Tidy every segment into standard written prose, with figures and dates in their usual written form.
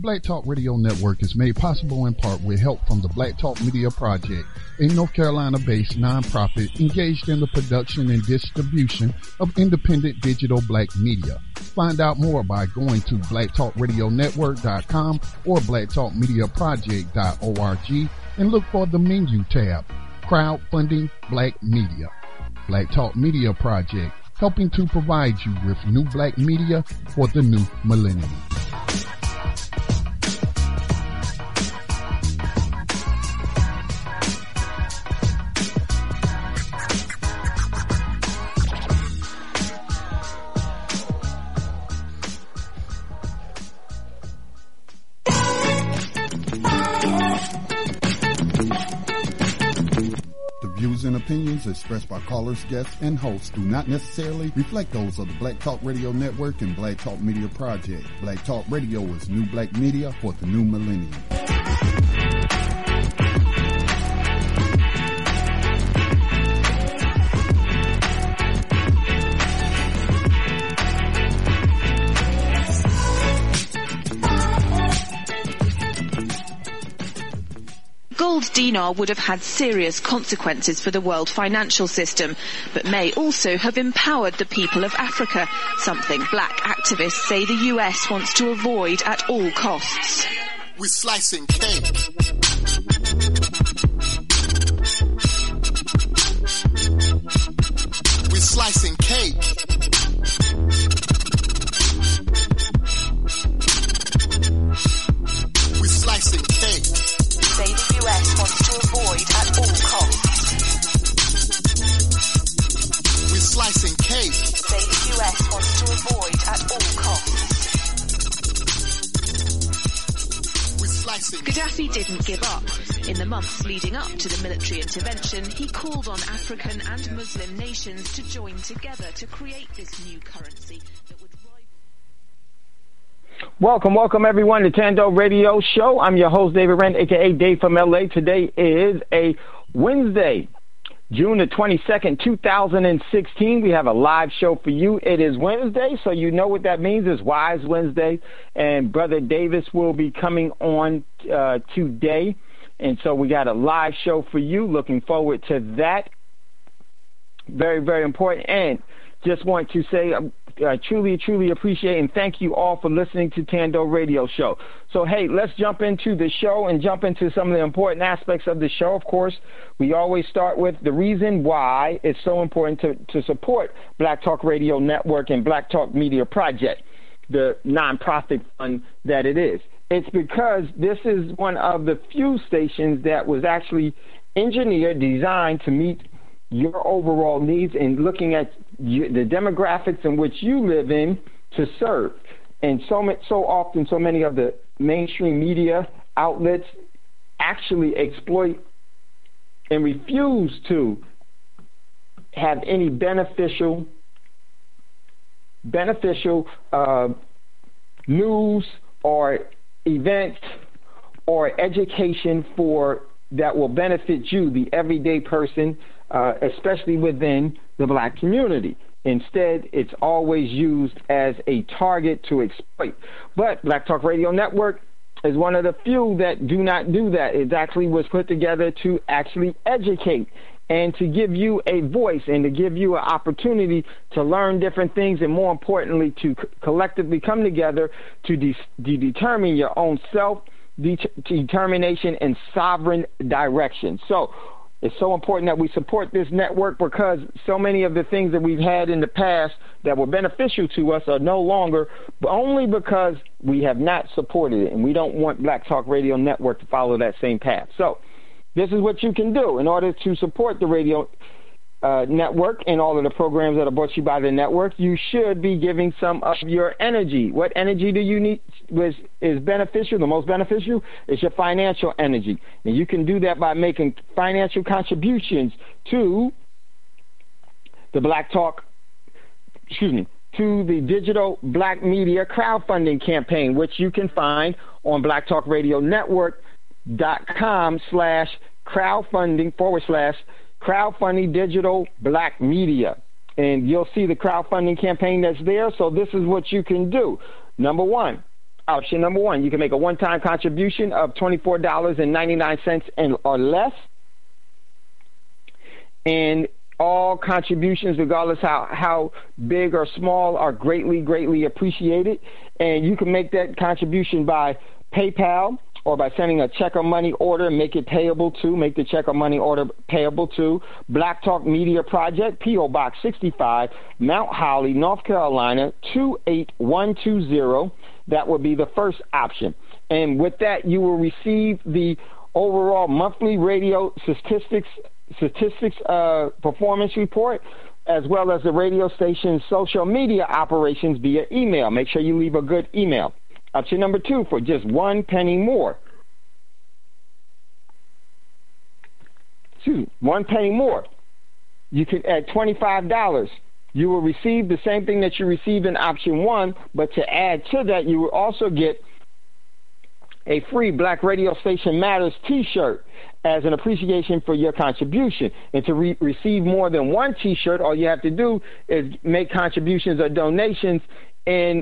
Black Talk Radio Network is made possible in part with help from the Black Talk Media Project, a North Carolina-based nonprofit engaged in the production and distribution of independent digital black media. Find out more by going to blacktalkradionetwork.com or blacktalkmediaproject.org and look for the menu tab, Crowdfunding Black Media. Black Talk Media Project, helping to provide you with new black media for the new millennium. And opinions expressed by callers, guests, and hosts do not necessarily reflect those of the Black Talk Radio Network and Black Talk Media Project. Black Talk Radio is new black media for the new millennium. Gold dinar would have had serious consequences for the world financial system, but may also have empowered the people of Africa, something black activists say the US wants to avoid at all costs. We're slicing cake. We're slicing cake. We're slicing cake. Say the US wants to avoid at all costs. We're slicing cake. Say the US wants to avoid at all costs. We're slicing. Gaddafi didn't give up. In the months leading up to the military intervention, he called on African and Muslim nations to join together to create this new currency that would Welcome everyone to Tando Radio Show. I'm your host, David Wren, aka Dave from LA. Today is a Wednesday, June the 22nd, 2016. We have a live show for you. It is Wednesday, so you know what that means. It's Wise Wednesday, and Brother Davis will be coming on today. And so we got a live show for you. Looking forward to that. Very, very important. And just want to say I truly appreciate and thank you all for listening to Tando Radio Show. So, hey, let's jump into the show and jump into some of the important aspects of the show. Of course, we always start with the reason why it's so important to support Black Talk Radio Network and Black Talk Media Project, the nonprofit fund that it is. It's because this is one of the few stations that was actually engineered, designed to meet your overall needs and looking at the demographics in which you live in to serve. And so often, so many of the mainstream media outlets actually exploit and refuse to have any beneficial news or events or education that will benefit you, the everyday person, especially within the black community. Instead, it's always used as a target to exploit. But Black Talk Radio Network is one of the few that do not do that. It actually was put together to actually educate and to give you a voice and to give you an opportunity to learn different things, and more importantly, to collectively come together to determine your own self-determination and sovereign direction. So it's so important that we support this network, because so many of the things that we've had in the past that were beneficial to us are no longer, only because we have not supported it, and we don't want Black Talk Radio Network to follow that same path. So this is what you can do in order to support the radio network and all of the programs that are brought to you by the network. You should be giving some of your energy. What energy do you need is beneficial? The most beneficial is your financial energy. And you can do that by making financial contributions to the to the Digital Black Media crowdfunding campaign, which you can find on blacktalkradionetwork.com/crowdfunding Digital Black Media. And you'll see the crowdfunding campaign that's there. So this is what you can do. Number one, Option number one, you can make a one-time contribution of $24.99 or less. And all contributions, regardless how big or small, are greatly, greatly appreciated. And you can make that contribution by PayPal or by sending a check or money order, make the check or money order payable to Black Talk Media Project, P.O. Box 65, Mount Holly, North Carolina, 28120. That would be the first option. And with that, you will receive the overall monthly radio statistics performance report, as well as the radio station's social media operations via email. Make sure you leave a good email. Option number two, for just 1 penny more. 1 penny more. You can, at $25, you will receive the same thing that you received in option one, but to add to that, you will also get a free Black Radio Station Matters T-shirt as an appreciation for your contribution. And to receive more than one T-shirt, all you have to do is make contributions or donations in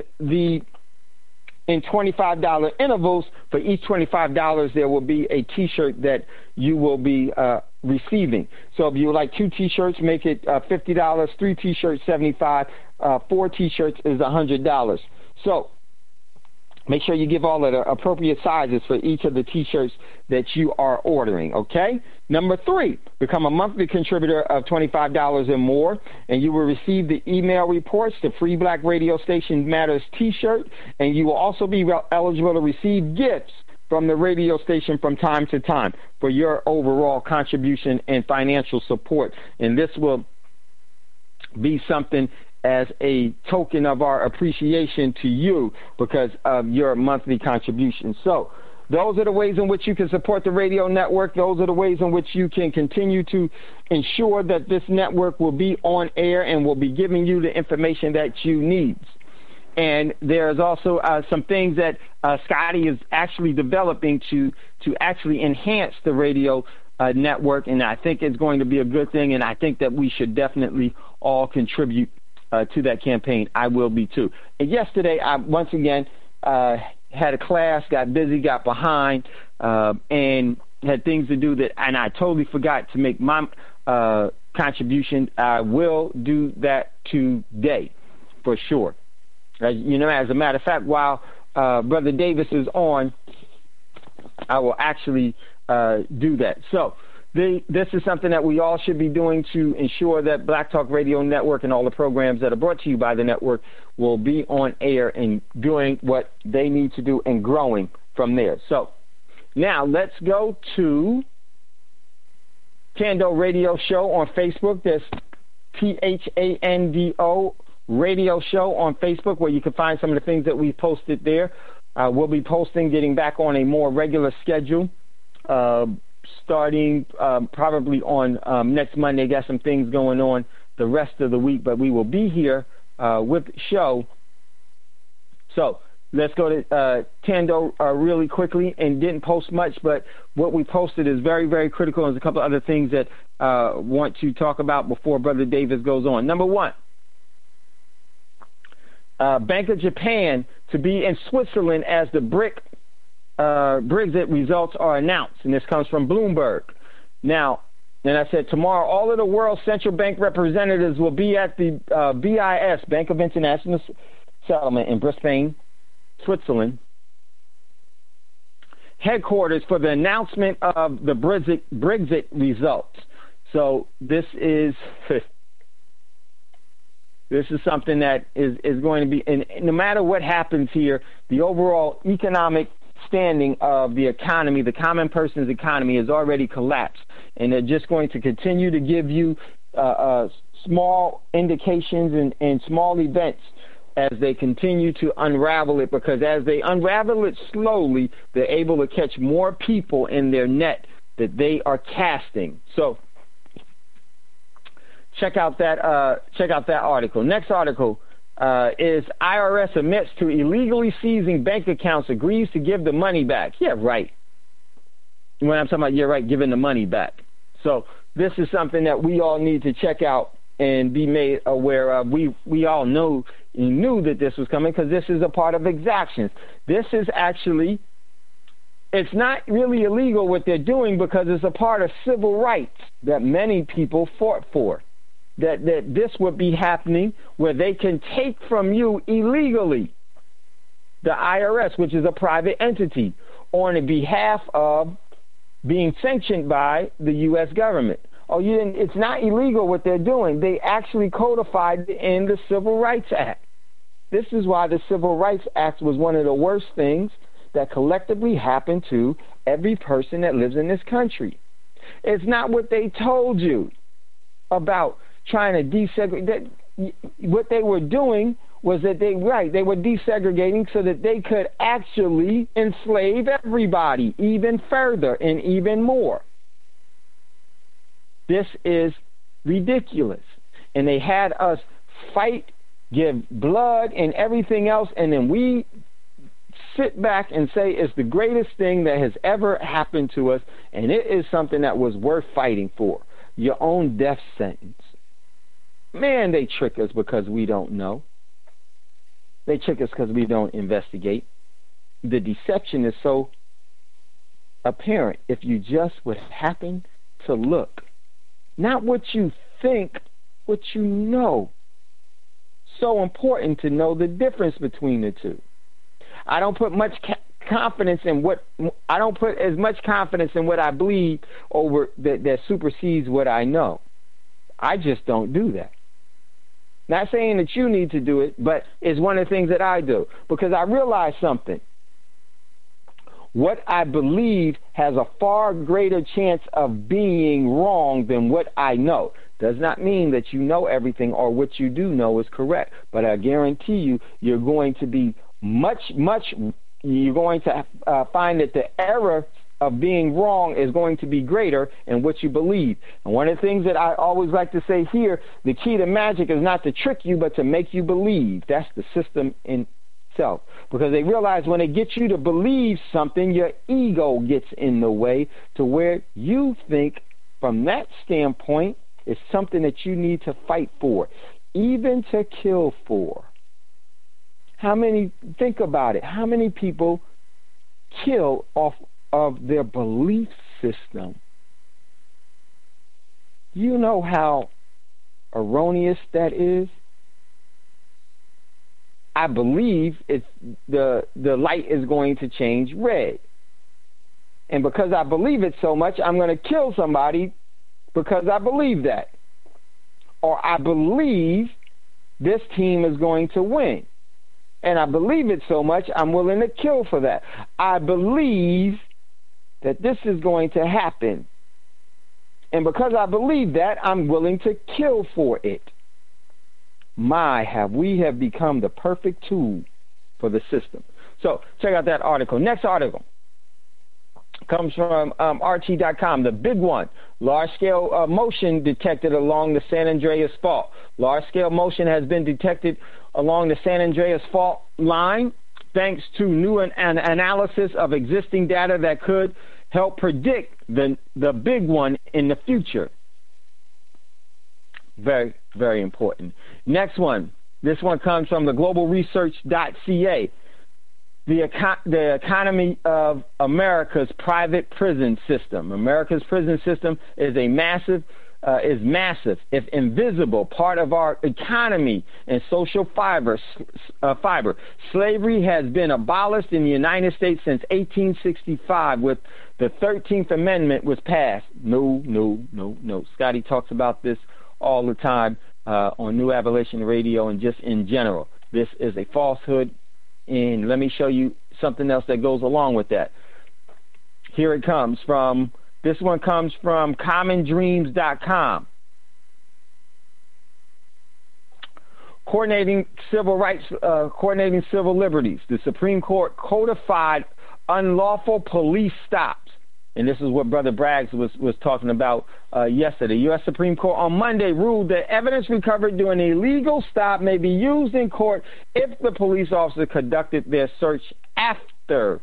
$25 intervals. For each $25, there will be a T-shirt that you will be receiving. So if you would like 2 T-shirts, make it $50. 3 T-shirts, $75. 4 T-shirts is $100. So make sure you give all of the appropriate sizes for each of the T-shirts that you are ordering, okay? Number 3, become a monthly contributor of $25 or more, and you will receive the email reports, the free Black Radio Station Matters T-shirt, and you will also be eligible to receive gifts from the radio station from time to time for your overall contribution and financial support. And this will be something as a token of our appreciation to you because of your monthly contribution. So those are the ways in which you can support the radio network. Those are the ways in which you can continue to ensure that this network will be on air and will be giving you the information that you need. And there's also some things that Scotty is actually developing to actually enhance the radio network, and I think it's going to be a good thing, and I think that we should definitely all contribute to that campaign. I will be too. And yesterday, I once again had a class, got busy, got behind, and had things to do and I totally forgot to make my contribution. I will do that today for sure. As a matter of fact, while Brother Davis is on, I will actually do that. So this is something that we all should be doing to ensure that Black Talk Radio Network and all the programs that are brought to you by the network will be on air and doing what they need to do and growing from there. So now let's go to Tando Radio Show on Facebook. There's THANDO Radio Show on Facebook, where you can find some of the things that we posted there. We'll be posting, getting back on a more regular schedule, starting probably on next Monday. Got some things going on the rest of the week, but we will be here with the show. So let's go to Tando really quickly, and didn't post much, but what we posted is very, very critical. There's a couple other things that I want to talk about before Brother Davis goes on. Number one, Bank of Japan to be in Switzerland as the Brexit results are announced, and this comes from Bloomberg. Now, and I said tomorrow, all of the world's central bank representatives will be at the BIS, Bank of International Settlement, in Brisbane, Switzerland, headquarters for the announcement of the Brexit results. So this is something that is going to be, and no matter what happens here, the overall economic standing of the economy, the common person's economy, has already collapsed. And they're just going to continue to give you small indications and small events as they continue to unravel it, because as they unravel it slowly, they're able to catch more people in their net that they are casting. So check out that article. Next article is IRS admits to illegally seizing bank accounts, agrees to give the money back. Yeah, right. When I'm talking about, yeah, right, giving the money back. So this is something that we all need to check out and be made aware of. We all knew that this was coming because this is a part of exactions. This is actually, it's not really illegal what they're doing because it's a part of civil rights that many people fought for. That this would be happening where they can take from you illegally the IRS, which is a private entity, on the behalf of being sanctioned by the U.S. government. It's not illegal what they're doing. They actually codified it in the Civil Rights Act. This is why the Civil Rights Act was one of the worst things that collectively happened to every person that lives in this country. It's not what they told you about trying to desegregate. What they were doing was that they were desegregating so that they could actually enslave everybody even further and even more. This is ridiculous. And they had us fight, give blood and everything else, and then we sit back and say it's the greatest thing that has ever happened to us, and it is something that was worth fighting for. Your own death sentence. Man, they trick us because we don't know. They trick us because we don't investigate. The deception is so apparent if you just would happen to look. Not what you think, what you know. So important to know the difference between the two. I don't put much confidence in what I don't put as much confidence in what I believe over that supersedes what I know. I just don't do that. Not saying that you need to do it, but it's one of the things that I do because I realize something. What I believe has a far greater chance of being wrong than what I know. Does not mean that you know everything or what you do know is correct, but I guarantee you, you're going to be you're going to find that the error of being wrong is going to be greater in what you believe. And one of the things that I always like to say here, the key to magic is not to trick you, but to make you believe. That's the system in itself. Because they realize when they get you to believe something, your ego gets in the way to where you think from that standpoint it's something that you need to fight for, even to kill for. Think about it, how many people kill off of their belief system? You know how erroneous that is? I believe it's the light is going to change red. And because I believe it so much, I'm going to kill somebody because I believe that. Or I believe this team is going to win. And I believe it so much, I'm willing to kill for that. I believe that this is going to happen. And because I believe that, I'm willing to kill for it. We have become the perfect tool for the system. So check out that article. Next article comes from RT.com. The big one, large-scale motion detected along the San Andreas Fault. Large-scale motion has been detected along the San Andreas Fault line thanks to new analysis of existing data that could help predict the big one in the future. Very, very important. Next one. This one comes from the globalresearch.ca. The economy of America's private prison system. America's prison system is massive, if invisible, part of our economy and social fiber. Slavery has been abolished in the United States since 1865 with the 13th Amendment was passed. No. Scotty talks about this all the time on New Abolition Radio and just in general. This is a falsehood, and let me show you something else that goes along with that. Here it comes from, this one comes from commondreams.com. Coordinating civil rights, coordinating civil liberties. The Supreme Court codified unlawful police stops. And this is what Brother Braggs was talking about yesterday. U.S. Supreme Court on Monday ruled that evidence recovered during a legal stop may be used in court if the police officer conducted their search after.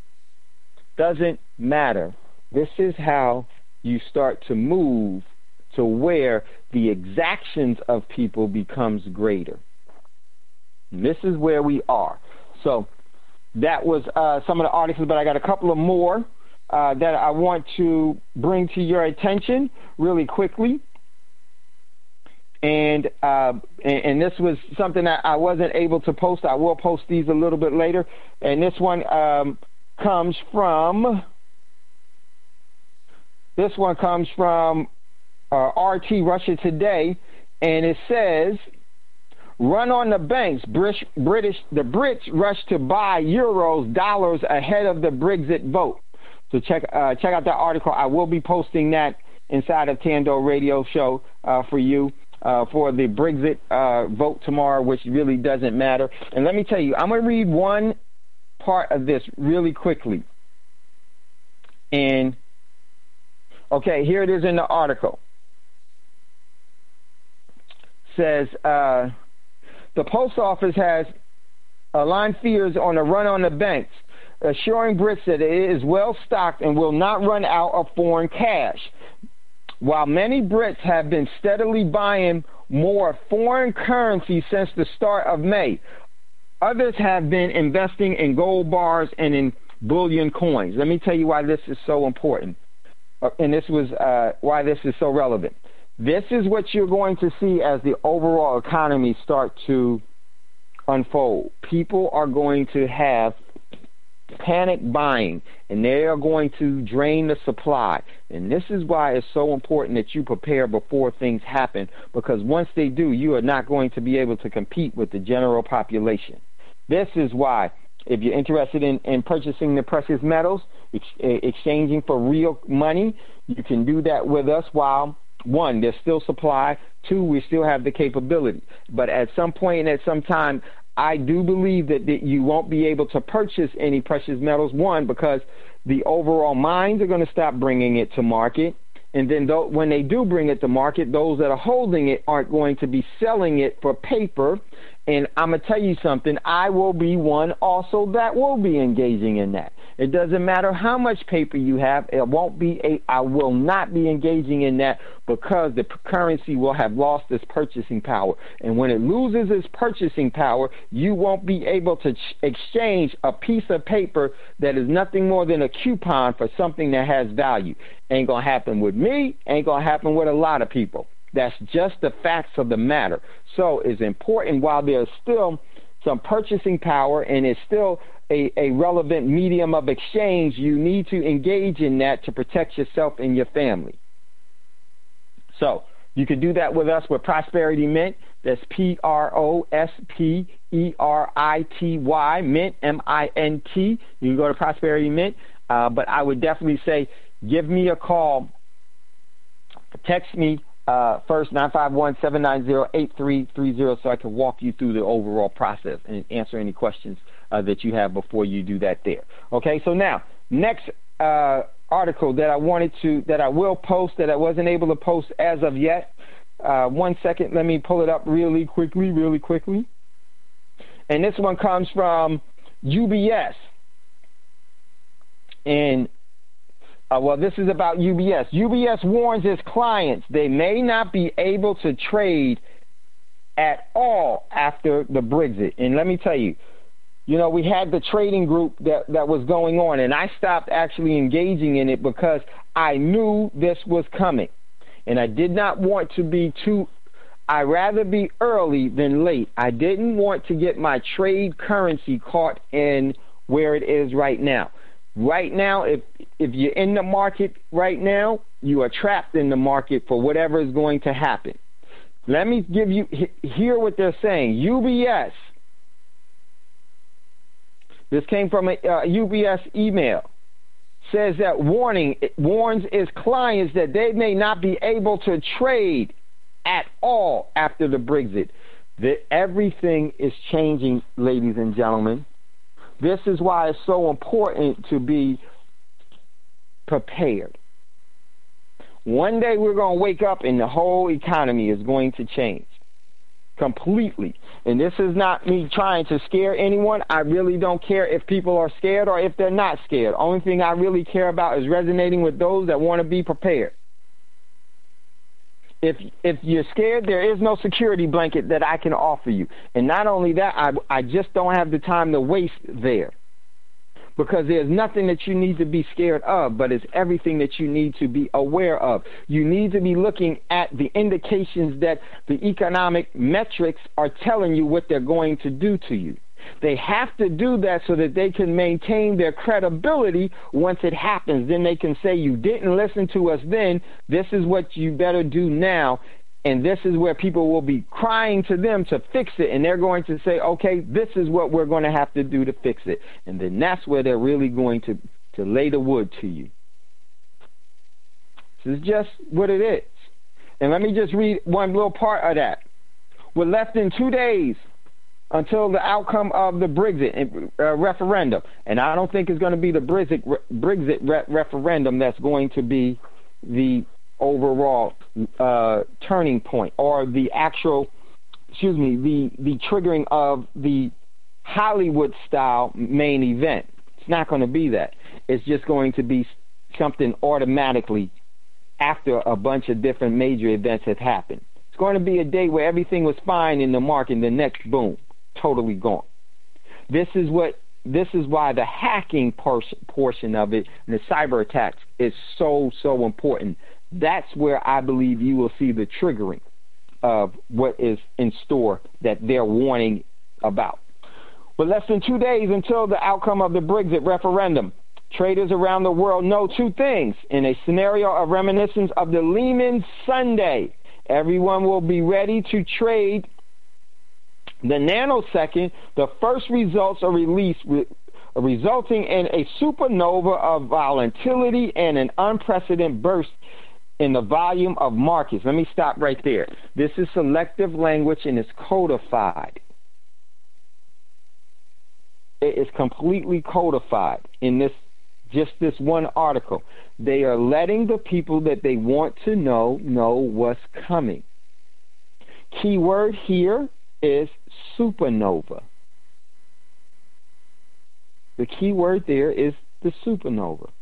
Doesn't matter. This is how you start to move to where the exactions of people becomes greater. And this is where we are. So that was some of the articles, but I got a couple of more that I want to bring to your attention really quickly. And this was something that I wasn't able to post. I will post these a little bit later. And this one comes from RT Russia Today, and it says, "Run on the banks. The Brits rush to buy euros, dollars ahead of the Brexit vote." So check out that article. I will be posting that inside of Tando Radio Show for you. For the Brexit vote tomorrow, which really doesn't matter. And let me tell you, I'm going to read one part of this really quickly. And, okay, here it is in the article. It says, the post office has aligned fears on a run on the banks, assuring Brits that it is well stocked and will not run out of foreign cash. While many Brits have been steadily buying more foreign currency since the start of May, others have been investing in gold bars and in bullion coins. Let me tell you why this is so important, and this was why this is so relevant. This is what you're going to see as the overall economy start to unfold. People are going to have panic buying, and they are going to drain the supply. And this is why it's so important that you prepare before things happen, because once they do, you are not going to be able to compete with the general population. This is why, if you're interested in purchasing the precious metals, exchanging for real money, you can do that with us while, one, there's still supply, two, we still have the capability. But at some point and at some time, I do believe that you won't be able to purchase any precious metals, one, because the overall mines are going to stop bringing it to market. And then when they do bring it to market, those that are holding it aren't going to be selling it for paper. And I'm going to tell you something, I will be one also that will be engaging in that. It doesn't matter how much paper you have, I will not be engaging in that, because the currency will have lost its purchasing power. And when it loses its purchasing power, you won't be able to exchange a piece of paper that is nothing more than a coupon for something that has value. Ain't going to happen with me, ain't going to happen with a lot of people. That's just the facts of the matter. So it's important, while there's still some purchasing power and it's still a relevant medium of exchange, you need to engage in that to protect yourself and your family. So you can do that with us with Prosperity Mint. That's PROSPERITY, Mint, MINT. You can go to Prosperity Mint. But I would definitely say, give me a call. Text me first, 951-790-8330, so I can walk you through the overall process and answer any questions that you have before you do that there. Okay, so now, next article that I will post, that I wasn't able to post as of yet. 1 second, let me pull it up really quickly. And this one comes from UBS. And this is about UBS. UBS warns its clients they may not be able to trade at all after the Brexit. And let me tell you, we had the trading group that was going on, and I stopped actually engaging in it because I knew this was coming. And I did not want to be I'd rather be early than late. I didn't want to get my trade currency caught in where it is right now. Right now, if you're in the market right now, you are trapped in the market for whatever is going to happen. Let me hear what they're saying. UBS, this came from a UBS email, says that warns its clients that they may not be able to trade at all after the Brexit. Everything is changing, ladies and gentlemen. This is why it's so important to be prepared. One day we're going to wake up and the whole economy is going to change completely. And this is not me trying to scare anyone. I really don't care if people are scared or if they're not scared. Only thing I really care about is resonating with those that want to be prepared. If you're scared, there is no security blanket that I can offer you. And not only that, I just don't have the time to waste there. Because there's nothing that you need to be scared of, but it's everything that you need to be aware of. You need to be looking at the indications that the economic metrics are telling you what they're going to do to you. They have to do that so that they can maintain their credibility once it happens. Then they can say, you didn't listen to us then, this is what you better do now. And this is where people will be crying to them to fix it. And they're going to say, okay, this is what we're going to have to do to fix it. And then that's where they're really going to lay the wood to you. This is just what it is. And let me just read one little part of that. We're less than 2 days until the outcome of the Brexit referendum. And I don't think it's going to be the Brexit referendum that's going to be the overall turning point, or the actual, the triggering of the Hollywood style main event. It's not going to be that. It's just going to be something automatically after a bunch of different major events have happened. It's going to be a day where everything was fine in the market, and the next, boom, totally gone. This is why the hacking portion of it and the cyber attacks is so important. That's where I believe you will see the triggering of what is in store that they're warning about. With less than 2 days until the outcome of the Brexit referendum, traders around the world know two things. In a scenario of reminiscence of the Lehman Sunday, everyone will be ready to trade the nanosecond the first results are released, resulting in a supernova of volatility and an unprecedented burst in the volume of markets. Let me stop right there. This is selective language and it's codified. It is completely codified in this one article. They are letting the people that they want to know what's coming. Key word here is supernova. The key word there is the supernova.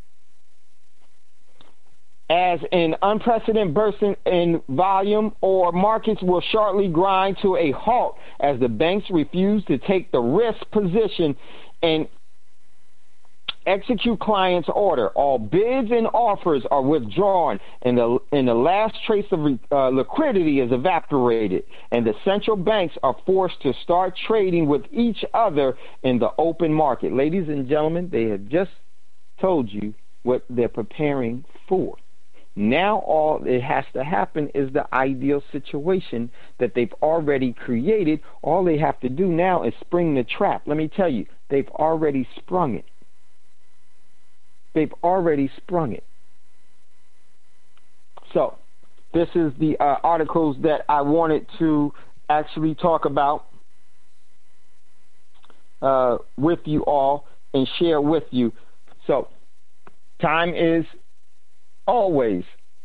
As an unprecedented burst in volume, or markets will shortly grind to a halt as the banks refuse to take the risk position and execute clients' order. All bids and offers are withdrawn, and the last trace of liquidity is evaporated, and the central banks are forced to start trading with each other in the open market. Ladies and gentlemen, they have just told you what they're preparing for. Now all it has to happen is the ideal situation that they've already created. All they have to do now is spring the trap. Let me tell you, they've already sprung it. They've already sprung it. So this is the articles that I wanted to actually talk about with you all and share with you. So time is always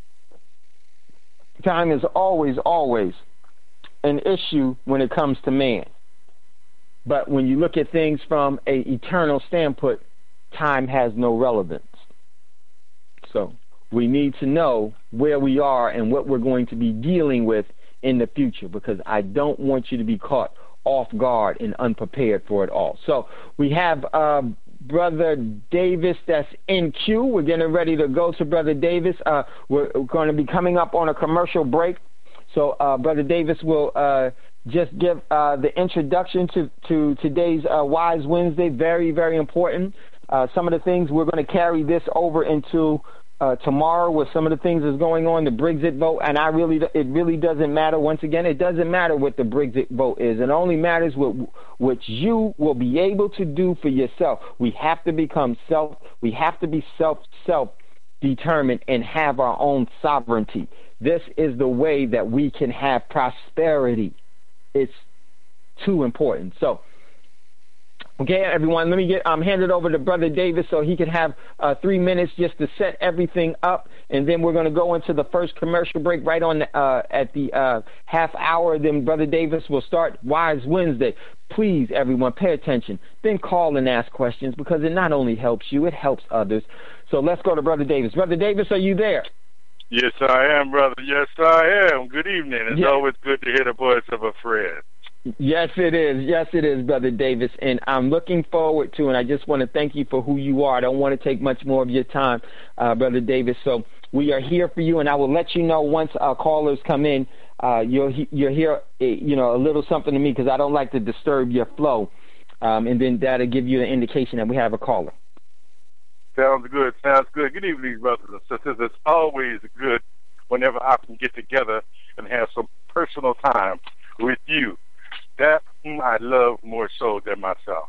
an issue when it comes to man. But when you look at things from an eternal standpoint, time has no relevance. So we need to know where we are and what we're going to be dealing with in the future, because I don't want you to be caught off guard and unprepared for it all. So we have Brother Davis that's in queue. We're getting ready to go to Brother Davis. We're going to be coming up on a commercial break. So Brother Davis will just give the introduction to today's Wise Wednesday. Very, very important. Some of the things we're going to carry this over into tomorrow with some of the things that's going on, the Brexit vote, and it really doesn't matter. Once again, it doesn't matter what the Brexit vote is. It only matters what you will be able to do for yourself. We have to become we have to be self-determined and have our own sovereignty. This is the way that we can have prosperity. It's too important. So, okay, everyone, let me hand it over to Brother Davis so he can have 3 minutes just to set everything up, and then we're going to go into the first commercial break right on at the half hour. Then Brother Davis will start Wise Wednesday. Please, everyone, pay attention. Then call and ask questions, because it not only helps you, it helps others. So let's go to Brother Davis. Brother Davis, are you there? Yes, I am, brother. Yes, I am. Good evening. It's always good to hear the voice of a friend. Yes, it is. Yes, it is, Brother Davis. And I'm looking forward to, and I just want to thank you for who you are. I don't want to take much more of your time, Brother Davis. So we are here for you, and I will let you know once our callers come in. You'll hear, a little something to me because I don't like to disturb your flow. And then that'll give you an indication that we have a caller. Sounds good. Sounds good. Good evening, brothers and sisters. It's always good whenever I can get together and have some personal time with you. That I love more so than myself.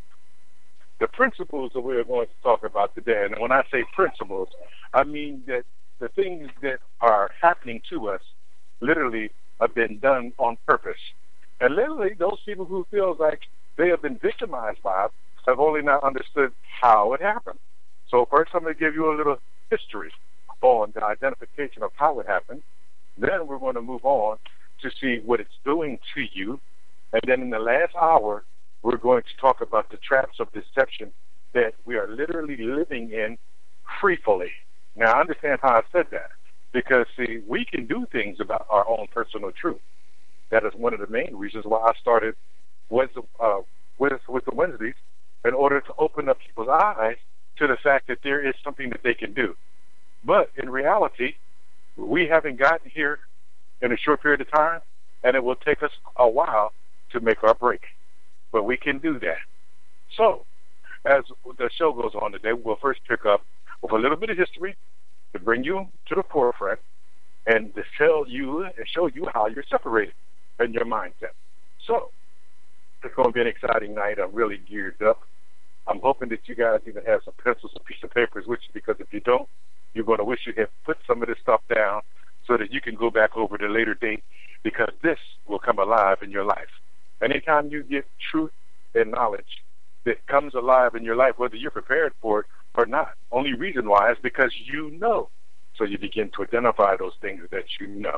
The principles that we're going to talk about today, and when I say principles, I mean that the things that are happening to us literally have been done on purpose. And literally, those people who feel like they have been victimized by it have only not understood how it happened. So first I'm going to give you a little history on the identification of how it happened. Then we're going to move on to see what it's doing to you. And then in the last hour, we're going to talk about the traps of deception that we are literally living in freefully. Now, I understand how I said that because, see, we can do things about our own personal truth. That is one of the main reasons why I started with the Wednesdays in order to open up people's eyes to the fact that there is something that they can do. But in reality, we haven't gotten here in a short period of time, and it will take us a while to make our break. But we can do that. So, as the show goes on today, we'll first pick up with a little bit of history to bring you to the forefront and to show you how you're separated in your mindset. So, it's going to be an exciting night. I'm really geared up. I'm hoping that you guys even have some pencils and piece of papers with you, because if you don't, you're going to wish you had put some of this stuff down so that you can go back over at a later date, because this will come alive in your life. Anytime you get truth and knowledge that comes alive in your life, whether you're prepared for it or not, only reason why is because you know. So you begin to identify those things that you know.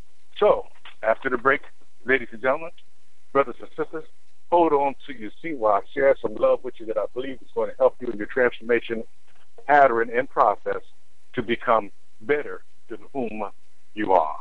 So, after the break, ladies and gentlemen, brothers and sisters, hold on to your seat while I share some love with you that I believe is going to help you in your transformation pattern and process to become better than whom you are.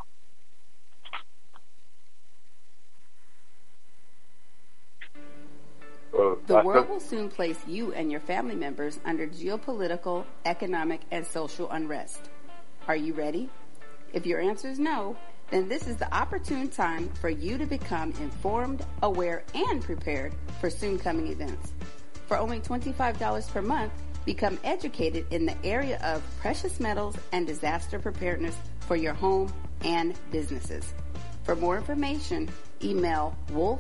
The world will soon place you and your family members under geopolitical, economic, and social unrest. Are you ready? If your answer is no, then this is the opportune time for you to become informed, aware, and prepared for soon-coming events. For only $25 per month, become educated in the area of precious metals and disaster preparedness for your home and businesses. For more information, email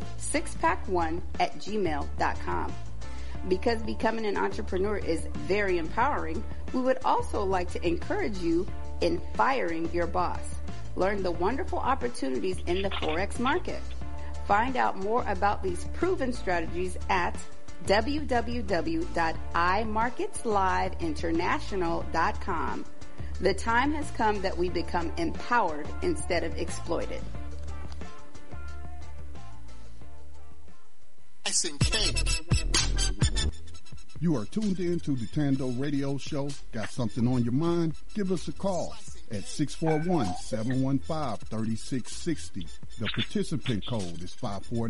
wolf6pack1@gmail.com. Because becoming an entrepreneur is very empowering, we would also like to encourage you in firing your boss. Learn the wonderful opportunities in the Forex market. Find out more about these proven strategies at www.imarketsliveinternational.com. The time has come that we become empowered instead of exploited. You are tuned in to the Tando Radio Show. Got something on your mind? Give us a call at 641-715-3660. The participant code is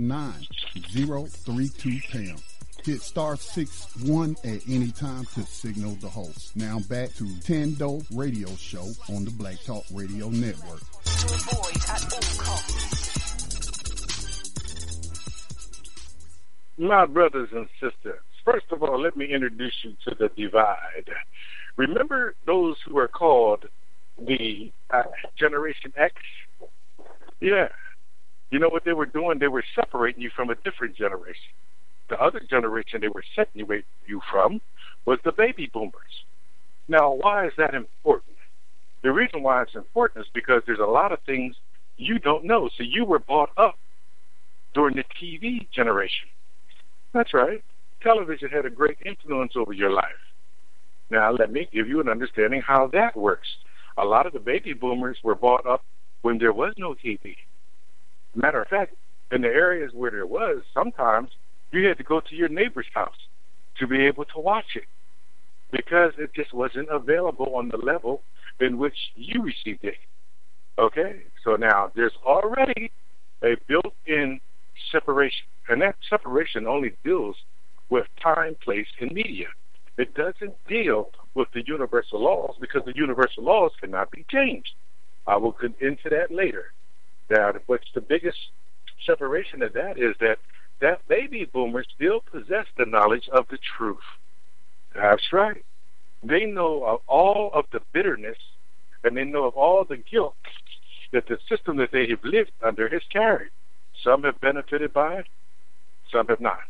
549-032-PAM. Hit star 61 at any time to signal the host. Now back to Tando Radio Show on the Black Talk Radio Network. My brothers and sisters, first of all, let me introduce you to the divide. Remember those who are called the Generation X? Yeah. You know what they were doing? They were separating you from a different generation. The other generation they were separating you from was the baby boomers. Now, why is that important? The reason why it's important is because there's a lot of things you don't know. So you were brought up during the TV generation. That's right. Television had a great influence over your life. Now, let me give you an understanding how that works. A lot of the baby boomers were brought up when there was no TV. Matter of fact, in the areas where there was, sometimes you had to go to your neighbor's house to be able to watch it because it just wasn't available on the level in which you received it. Okay? So now there's already a built-in separation, and that separation only deals with time, place, and media. It doesn't deal with the universal laws because the universal laws cannot be changed. I will get into that later. Now, what's the biggest separation of that is that baby boomers still possess the knowledge of the truth. That's right. They know of all of the bitterness and they know of all the guilt that the system that they have lived under has carried. Some have benefited by it, some have not.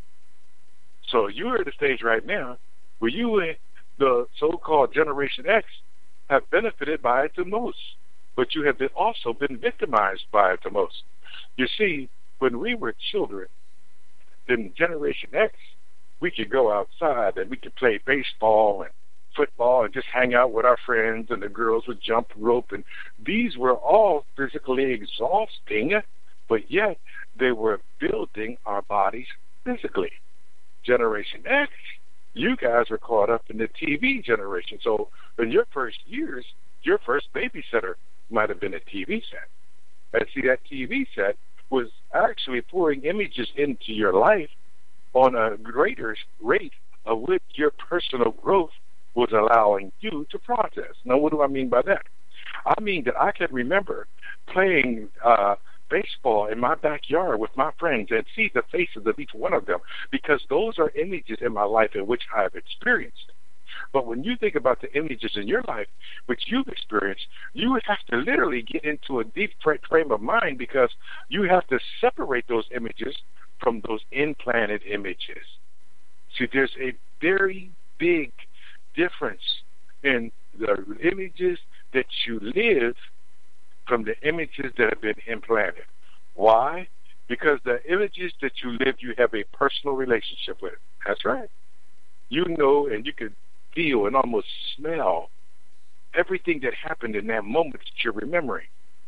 So you're at the stage right now where you and the so-called Generation X have benefited by it the most, but you have also been victimized by it the most. You see, when we were children, in Generation X, we could go outside and we could play baseball and football and just hang out with our friends, and the girls would jump rope, and these were all physically exhausting, but yet they were building our bodies physically. Generation X, you guys were caught up in the TV generation. So in your first years, your first babysitter might have been a TV set. And see, that TV set was actually pouring images into your life on a greater rate of which your personal growth was allowing you to process. Now, what do I mean by that? I mean that I can remember playing baseball in my backyard with my friends and see the faces of each one of them, because those are images in my life in which I've experienced. But when you think about the images in your life which you've experienced, you would have to literally get into a deep frame of mind, because you have to separate those images from those implanted images. See, there's a very big difference in the images that you live from the images that have been implanted. Why? Because the images that you live, you have a personal relationship with. That's right. You know, and you can feel and almost smell everything that happened in that moment that you're remembering.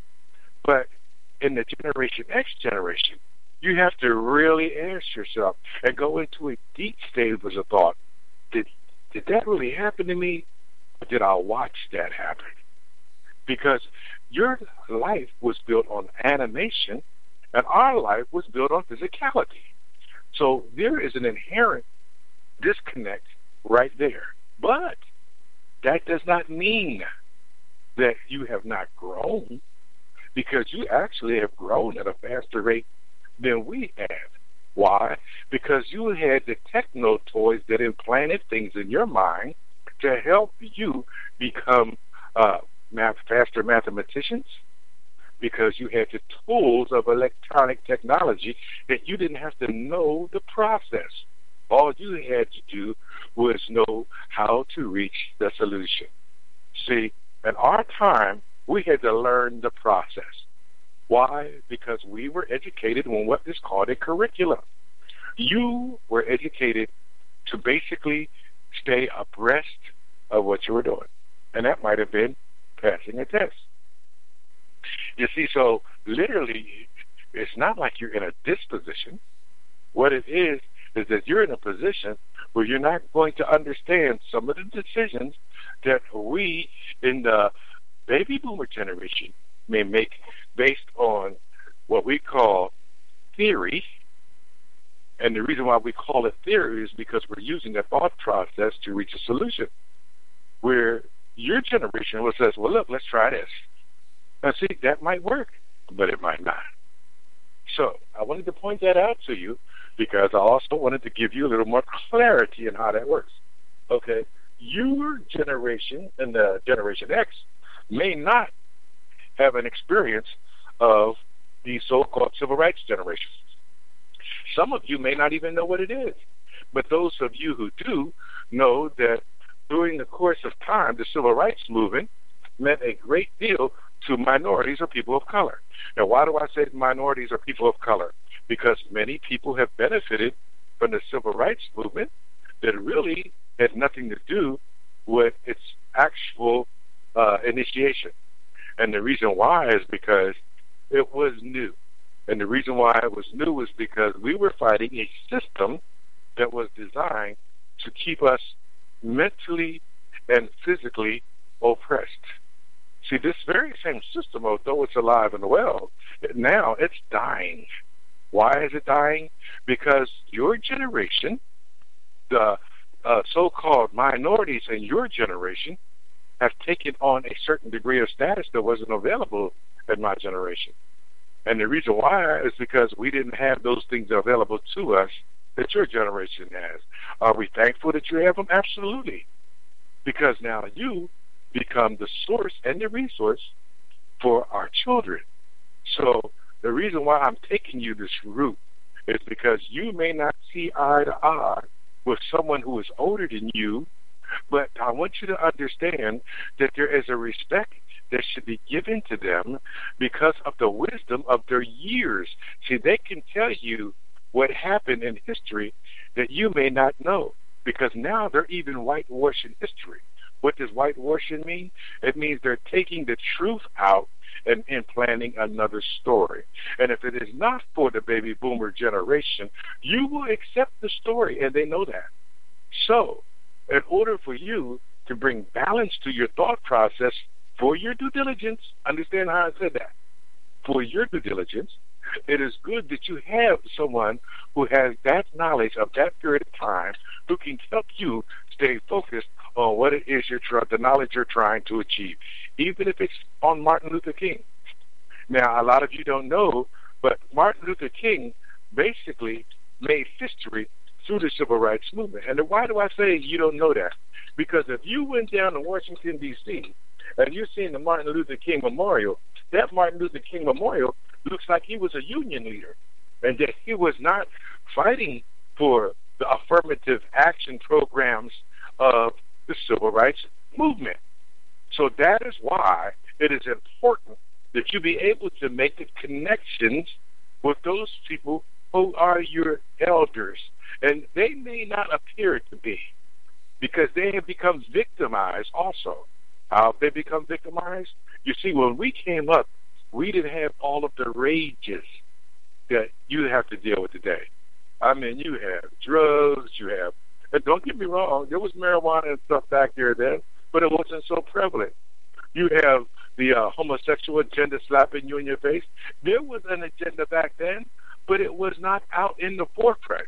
But in the Generation X generation, you have to really ask yourself and go into a deep state of thought. Did that really happen to me? Or did I watch that happen? Because your life was built on animation, and our life was built on physicality. So there is an inherent disconnect right there. But that does not mean that you have not grown, because you actually have grown at a faster rate than we have. Why? Because you had the techno toys that implanted things in your mind to help you become faster mathematicians, because you had the tools of electronic technology that you didn't have to know the process. All you had to do was know how to reach the solution. See, in our time, we had to learn the process. Why? Because we were educated on what is called a curriculum. You were educated to basically stay abreast of what you were doing. And that might have been passing a test. You see, so literally, it's not like you're in a disposition. What it is that you're in a position where you're not going to understand some of the decisions that we in the baby boomer generation may make based on what we call theory. And the reason why we call it theory is because we're using a thought process to reach a solution. Where your generation will says, well, look, let's try this. Now, see, that might work, but it might not. So I wanted to point that out to you, because I also wanted to give you a little more clarity in how that works. Okay, your generation and the Generation X may not have an experience of the so-called civil rights generation. Some of you may not even know what it is, but those of you who do know that during the course of time, the civil rights movement meant a great deal to minorities or people of color. Now, why do I say minorities or people of color? Because many people have benefited from the civil rights movement that really had nothing to do with its actual initiation. And the reason why is because it was new. And the reason why it was new was because we were fighting a system that was designed to keep us mentally and physically oppressed. See, this very same system, although it's alive and well, now it's dying. Why is it dying? Because your generation, the so-called minorities in your generation, have taken on a certain degree of status that wasn't available in my generation. And the reason why is because we didn't have those things available to us that your generation has. Are we thankful that you have them? Absolutely. Because now you become the source and the resource for our children. So the reason why I'm taking you this route is because you may not see eye to eye with someone who is older than you, but I want you to understand that there is a respect that should be given to them because of the wisdom of their years. See, they can tell you what happened in history that you may not know, because now they're even whitewashing history. What does whitewashing mean? It means they're taking the truth out and planting another story. And if it is not for the baby boomer generation, you will accept the story, and they know that. So, in order for you to bring balance to your thought process for your due diligence, understand how I said that, for your due diligence, it is good that you have someone who has that knowledge of that period of time who can help you stay focused on what it is the knowledge you're trying to achieve, even if it's on Martin Luther King. Now, a lot of you don't know, but Martin Luther King basically made history through the Civil Rights Movement. And why do I say you don't know that? Because if you went down to Washington, D.C., and you've seen the Martin Luther King Memorial, that Martin Luther King Memorial looks like he was a union leader, and that he was not fighting for the affirmative action programs of the Civil Rights Movement. So that is why it is important that you be able to make the connections with those people who are your elders. And they may not appear to be, because they have become victimized also. How have they become victimized? You see, when we came up, we didn't have all of the rages that you have to deal with today. I mean, you have drugs, and don't get me wrong, there was marijuana and stuff back there then, but it wasn't so prevalent. You have the homosexual agenda slapping you in your face. There was an agenda back then, but it was not out in the forefront.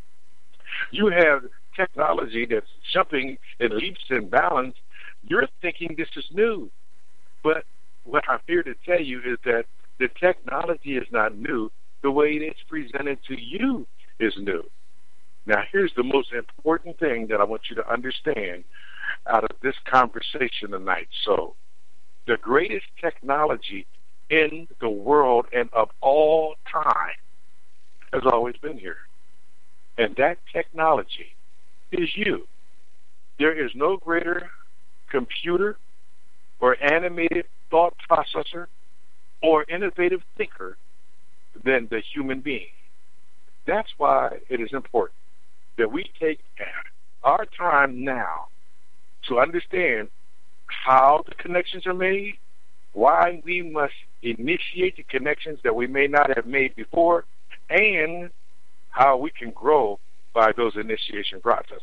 You have technology that's jumping in leaps and bounds. You're thinking this is new. But what I'm here to tell you is that the technology is not new. The way it is presented to you is new. Now, here's the most important thing that I want you to understand out of this conversation tonight. So, the greatest technology in the world and of all time has always been here. And that technology is you. There is no greater computer or animated thought processor or innovative thinker than the human being. That's why it is important that we take our time now to understand how the connections are made, why we must initiate the connections that we may not have made before, and how we can grow by those initiation processes.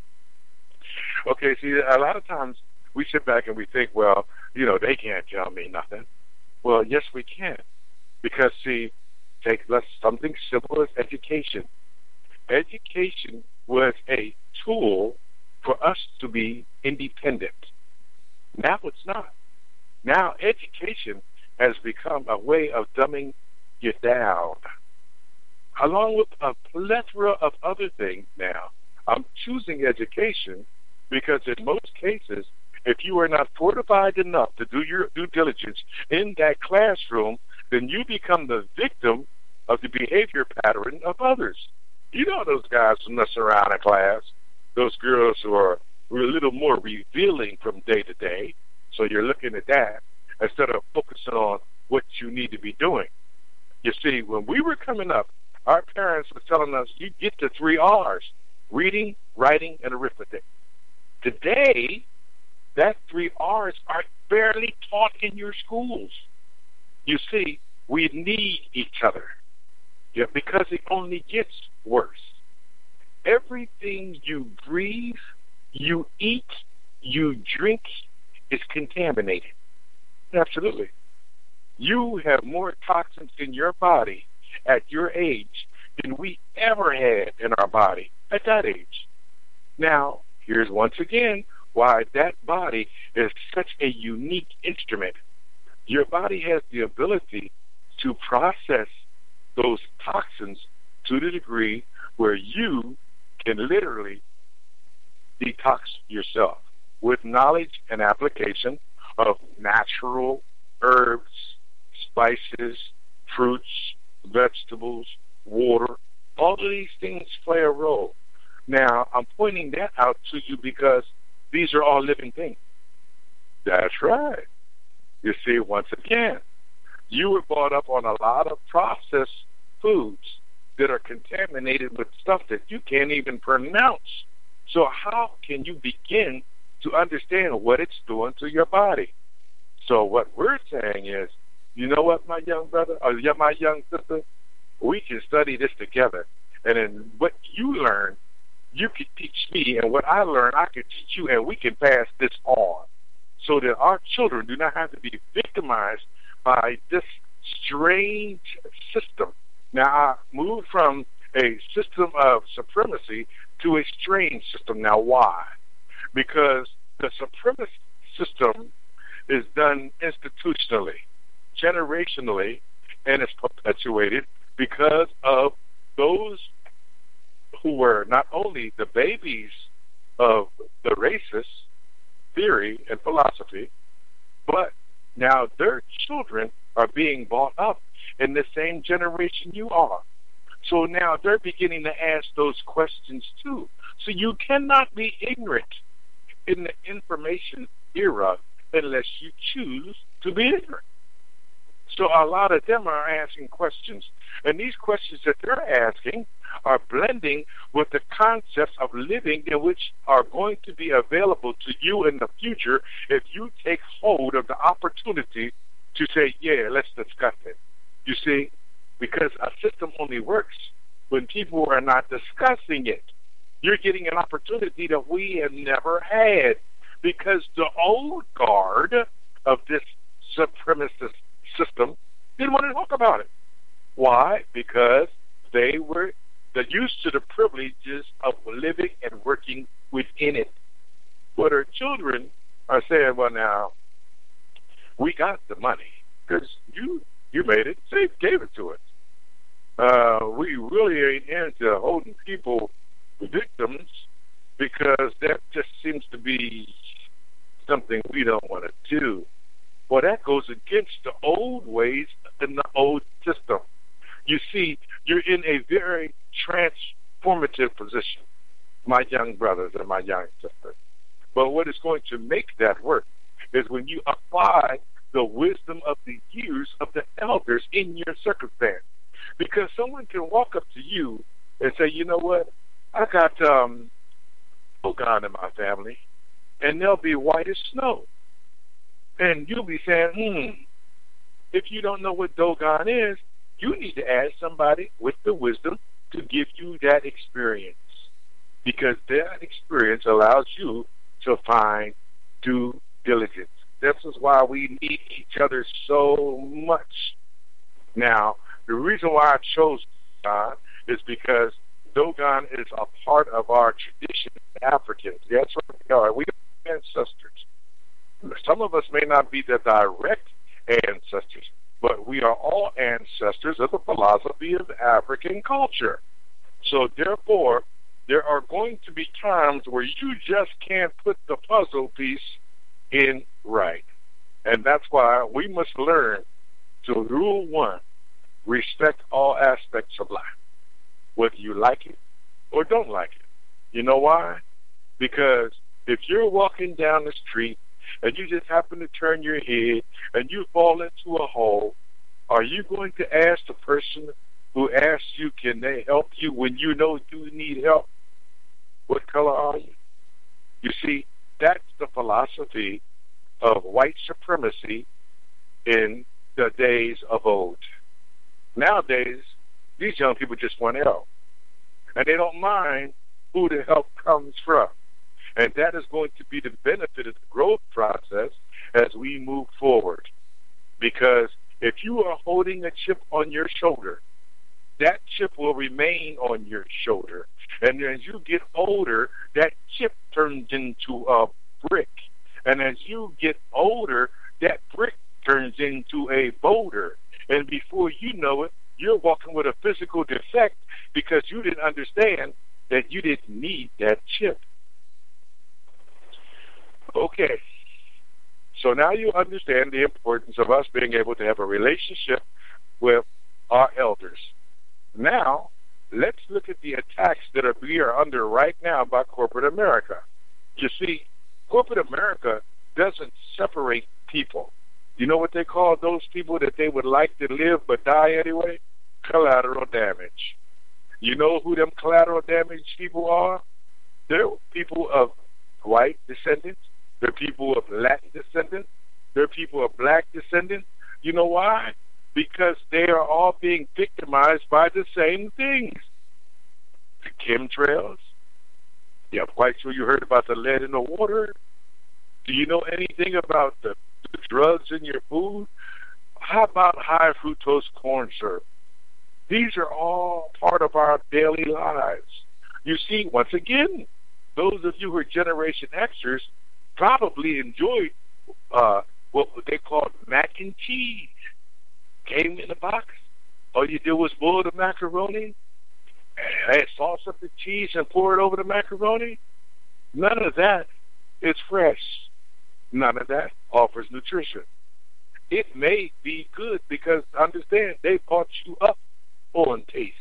Okay, see, a lot of times we sit back and we think, well, they can't tell me nothing. Well, yes, we can. Because, see, take something simple as education. Education was a tool for us to be independent. Now it's not. Now education has become a way of dumbing you down, along with a plethora of other things now. I'm choosing education because in most cases, if you are not fortified enough to do your due diligence in that classroom, then you become the victim of the behavior pattern of others. You know those guys who mess around in class, those girls who are a little more revealing from day to day. So you're looking at that instead of focusing on what you need to be doing. You see, when we were coming up, our parents were telling us, you get the 3 R's, reading, writing, and arithmetic. Today, that 3 R's are barely taught in your schools. You see, we need each other, because it only gets worse. Everything you breathe, you eat, you drink is contaminated. Absolutely. You have more toxins in your body at your age than we ever had in our body at that age. Now, here's once again why that body is such a unique instrument. Your body has the ability to process those toxins to the degree where you can literally detox yourself with knowledge and application of natural herbs, spices, fruits, vegetables, water. All of these things play a role. Now, I'm pointing that out to you because these are all living things. That's right. You see, once again, you were brought up on a lot of processed foods that are contaminated with stuff that you can't even pronounce. So how can you begin to understand what it's doing to your body? So what we're saying is, you know what, my young brother, or my young sister, we can study this together. And then what you learn, you can teach me, and what I learn, I can teach you, and we can pass this on so that our children do not have to be victimized by this strange system. Now, I moved from a system of supremacy to a strange system. Now, why? Because the supremacist system is done institutionally, generationally, and it's perpetuated because of those who were not only the babies of the racist theory and philosophy, but now their children are being brought up in the same generation you are. So now they're beginning to ask those questions too. So you cannot be ignorant in the information era unless you choose to be ignorant. So a lot of them are asking questions. And these questions that they're asking are blending with the concepts of living in which are going to be available to you in the future if you take hold of the opportunity to say, yeah, let's discuss it. You see, because a system only works when people are not discussing it. You're getting an opportunity that we have never had because the old guard of this supremacist system didn't want to talk about it. Why? Because they were used to the privileges of living and working within it. But our children are saying, well, now, we got the money because you made it, so you gave it to us. We really ain't into holding people victims because that just seems to be something we don't want to do. Well, that goes against the old ways and the old system. You see, you're in a very transformative position, my young brothers and my young sisters. But what is going to make that work is when you apply the wisdom of the years of the elders in your circumstance. Because someone can walk up to you and say, you know what, I got Dogon in my family, and they'll be white as snow. And you'll be saying, if you don't know what Dogon is, you need to ask somebody with the wisdom to give you that experience. Because that experience allows you to find due diligence. This is why we need each other so much. Now, the reason why I chose Dogon is because Dogon is a part of our tradition, Africans. That's what we are. We are ancestors. Some of us may not be the direct ancestors, but we are all ancestors of the philosophy of African culture. So therefore, there are going to be times where you just can't put the puzzle piece in right. And that's why we must learn to, rule one, respect all aspects of life, whether you like it or don't like it. You know why? Because if you're walking down the street and you just happen to turn your head and you fall into a hole, are you going to ask the person who asked you, can they help you when you know you need help? What color are you? You see, that's the philosophy of white supremacy in the days of old. Nowadays, these young people just want help. And they don't mind who the help comes from. And that is going to be the benefit of the growth process as we move forward. Because if you are holding a chip on your shoulder, that chip will remain on your shoulder. And as you get older, that chip turns into a brick. And as you get older, that brick turns into a boulder. And before you know it, you're walking with a physical defect because you didn't understand that you didn't need that chip. Okay. So now you understand the importance of us being able to have a relationship with our elders. Now, let's look at the attacks that we are under right now by corporate America. You see, corporate America doesn't separate people. You know what they call those people that they would like to live but die anyway? Collateral damage. You know who them collateral damage people are? They're people of white descendants. They're people of Latin descendants. They're people of black descendants. You know why? Because they are all being victimized by the same things. The chemtrails. Yeah, I'm quite sure you heard about the lead in the water. Do you know anything about the drugs in your food? How about high fructose corn syrup? These are all part of our daily lives. You see, once again, those of you who are Generation Xers probably enjoyed what they called mac and cheese. Came in a box. All you did was boil the macaroni, add sauce up the cheese, and pour it over the macaroni. None of that is fresh. None of that offers nutrition. It may be good because, understand, they brought you up on taste.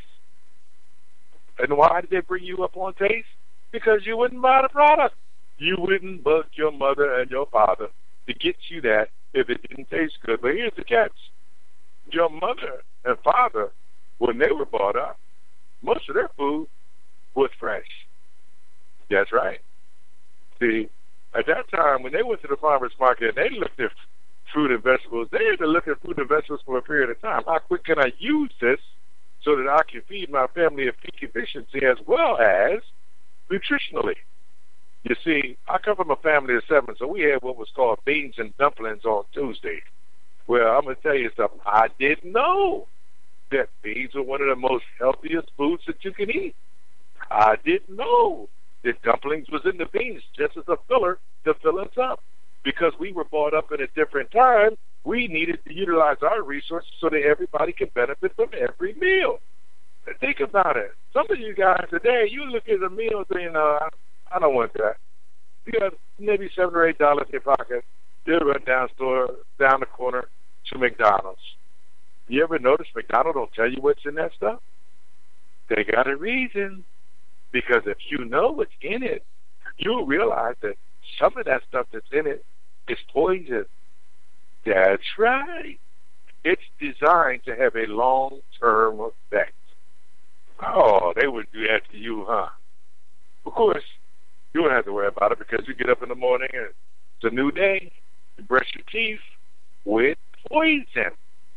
And why did they bring you up on taste? Because you wouldn't buy the product. You wouldn't bug your mother and your father to get you that if it didn't taste good. But here's the catch. Your mother and father, when they were brought up, most of their food was fresh. That's right. See, at that time, when they went to the farmer's market and they looked at fruit and vegetables, they had to look at fruit and vegetables for a period of time. How quick can I use this so that I can feed my family of peak efficiency as well as nutritionally? You see, I come from a family of 7, so we had what was called beans and dumplings on Tuesday. Well, I'm going to tell you something. I didn't know that beans are one of the most healthiest foods that you can eat. I didn't know that dumplings was in the beans just as a filler to fill us up. Because we were brought up in a different time, we needed to utilize our resources so that everybody can benefit from every meal. And think about it. Some of you guys today, you look at a meal and say, no, I don't want that. You got maybe $7 or $8 in your pocket. You'll run down the corner to McDonald's. You ever notice McDonald's don't tell you what's in that stuff? They got a reason. Because if you know what's in it, you'll realize that some of that stuff that's in it is poison. That's right. It's designed to have a long-term effect. Oh, they would do that to you, huh? Of course, you don't have to worry about it because you get up in the morning and it's a new day. You brush your teeth with poison.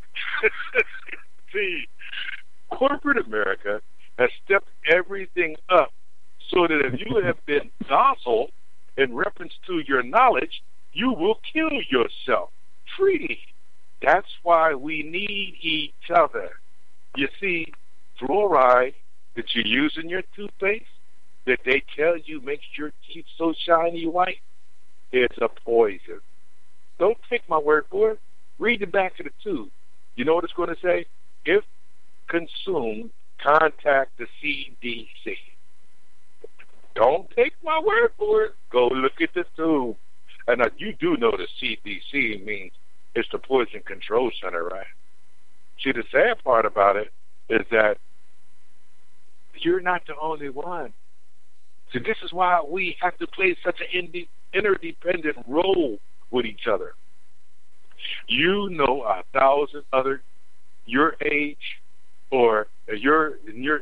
See, corporate America has stepped everything up so that if you have been docile in reference to your knowledge, you will kill yourself freely. That's why we need each other. You see, fluoride that you use in your toothpaste that they tell you makes your teeth so shiny white, it's a poison. Don't take my word for it. Read the back of the tube. You know what it's going to say? If consumed, contact the CDC. Don't take my word for it. Go look at the tube. And you do know the CDC means it's the Poison Control Center, right? See, the sad part about it is that you're not the only one. See, this is why we have to play such an interdependent role with each other. You know 1,000 other your age or your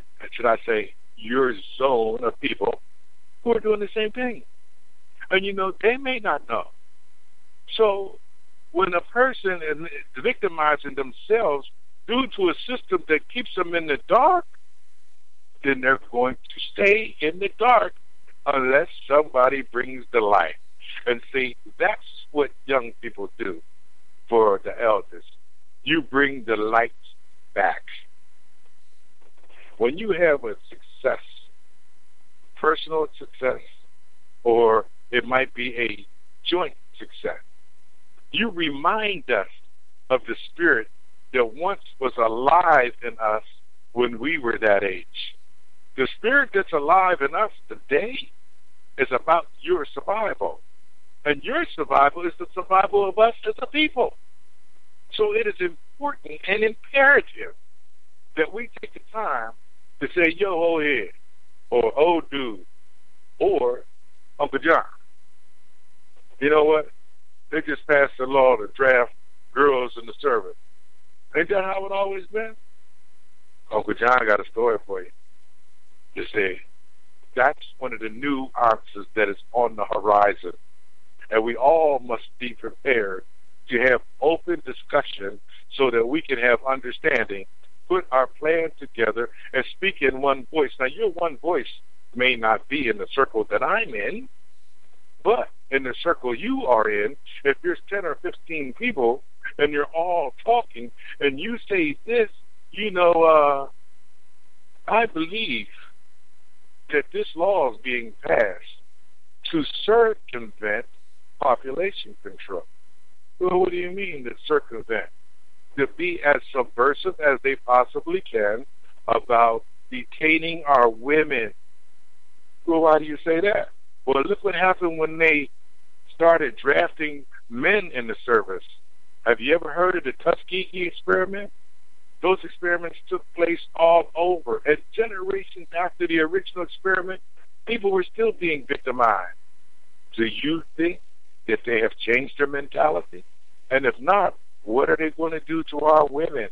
zone of people who are doing the same thing. And you know, they may not know. So when a person is victimizing themselves due to a system that keeps them in the dark, then they're going to stay in the dark unless somebody brings the light. And see, that's what young people do. for the elders. You bring the light back. When you have a success, personal success, or it might be a joint success, you remind us of the spirit that once was alive in us when we were that age. The spirit that's alive in us today is about your survival. And your survival is the survival of us as a people. So it is important and imperative that we take the time to say, yo, old head, or old dude, or Uncle John. You know what? They just passed a law to draft girls in the service. Ain't that how it always been? Uncle John got a story for you. To say, that's one of the new answers that is on the horizon. And we all must be prepared to have open discussion so that we can have understanding, put our plan together, and speak in one voice. Now, your one voice may not be in the circle that I'm in, but in the circle you are in, if there's 10 or 15 people and you're all talking and you say this, I believe that this law is being passed to circumvent population control. Well, what do you mean to circumvent? To be as subversive as they possibly can about detaining our women. Well, why do you say that? Well, look what happened when they started drafting men in the service. Have you ever heard of the Tuskegee experiment? Those experiments took place all over. And generations after the original experiment, people were still being victimized. Do you think that they have changed their mentality? And if not, what are they going to do to our women?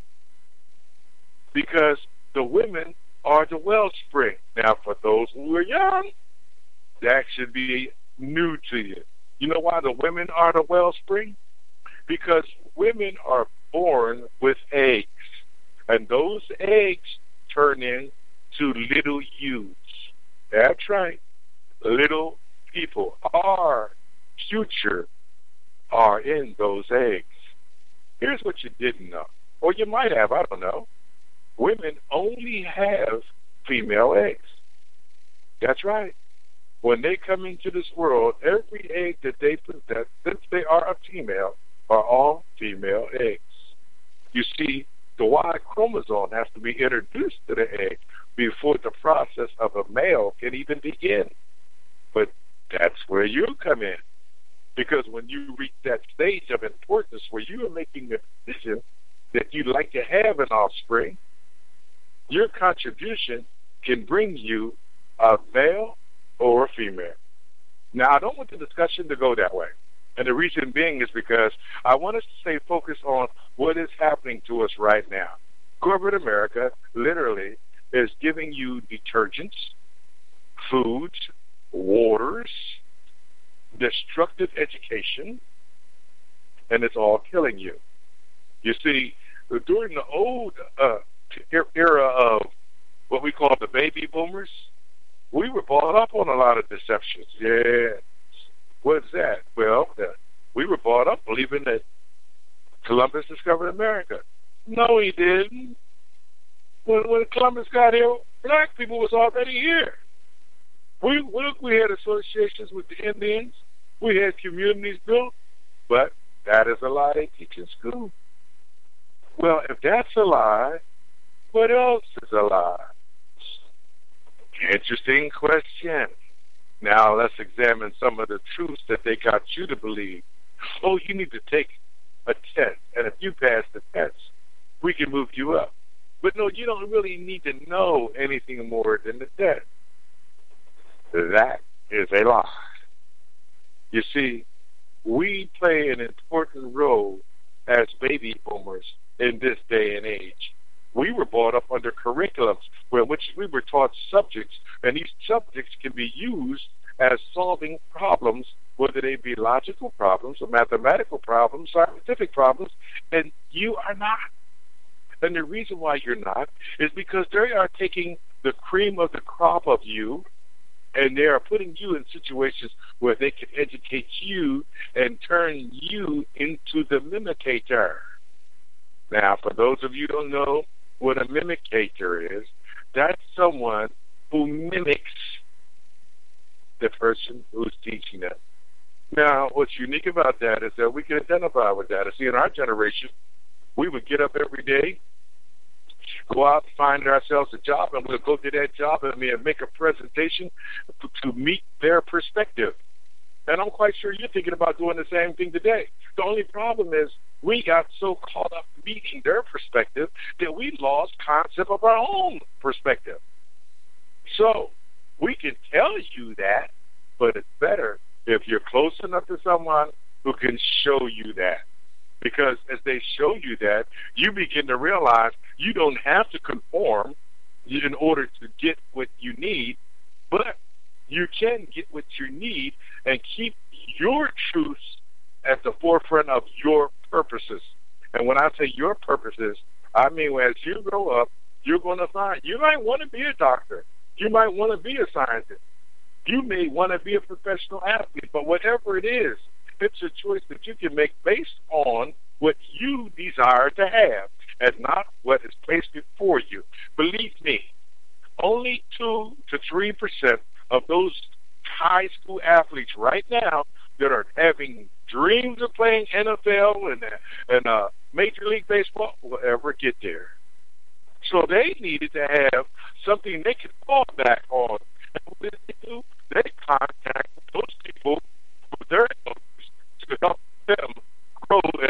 Because the women are the wellspring. Now, for those who are young, that should be new to you. You know why the women are the wellspring? Because women are born with eggs. And those eggs turn into little youths. That's right. Little people. Our future are in those eggs. Here's what you didn't know. Or you might have, I don't know. Women only have female eggs. That's right. When they come into this world, every egg that they possess, since they are a female, are all female eggs. You see, the Y chromosome has to be introduced to the egg before the process of a male can even begin. But that's where you come in. Because when you reach that stage of importance where you are making the decision that you'd like to have an offspring, your contribution can bring you a male or a female. Now, I don't want the discussion to go that way. And the reason being is because I want us to stay focused on what is happening to us right now. Corporate America literally is giving you detergents, foods, waters, destructive education, and it's all killing you. You see, during the old era of what we call the baby boomers, we were brought up on a lot of deceptions. Yes. What's that? Well, we were brought up believing that Columbus discovered America. No, he didn't. When Columbus got here, black people was already here. We had associations with the Indians. We had communities built, but that is a lie they teach in school. Well, if that's a lie, what else is a lie? Interesting question. Now let's examine some of the truths that they got you to believe. Oh, you need to take a test, and if you pass the test, we can move you up. But no, you don't really need to know anything more than the test. That is a lie. You see, we play an important role as baby boomers in this day and age. We were brought up under curriculums in which we were taught subjects, and these subjects can be used as solving problems, whether they be logical problems or mathematical problems, scientific problems, and you are not. And the reason why you're not is because they are taking the cream of the crop of you And they are putting you in situations where they can educate you and turn you into the mimicator. Now, for those of you who don't know what a mimicator is, that's someone who mimics the person who's teaching them. Now, what's unique about that is that we can identify with that. See, in our generation, we would get up every day, go out and find ourselves a job, and we'll go to that job and make a presentation to meet their perspective. And I'm quite sure you're thinking about doing the same thing today. The only problem is we got so caught up meeting their perspective that we lost concept of our own perspective. So we can tell you that, but it's better if you're close enough to someone who can show you that. Because as they show you that, you begin to realize you don't have to conform in order to get what you need, but you can get what you need and keep your truths at the forefront of your purposes. And when I say your purposes, I mean as you grow up, you're going to find you might want to be a doctor. You might want to be a scientist. You may want to be a professional athlete, but whatever it is, it's a choice that you can make based on what you desire to have and not what is placed before you. Believe me, only 2 to 3% of those high school athletes right now that are having dreams of playing NFL and Major League Baseball will ever get there. So they needed to have something they could fall back on. And what did they do? They contact those people with their elders to help them grow and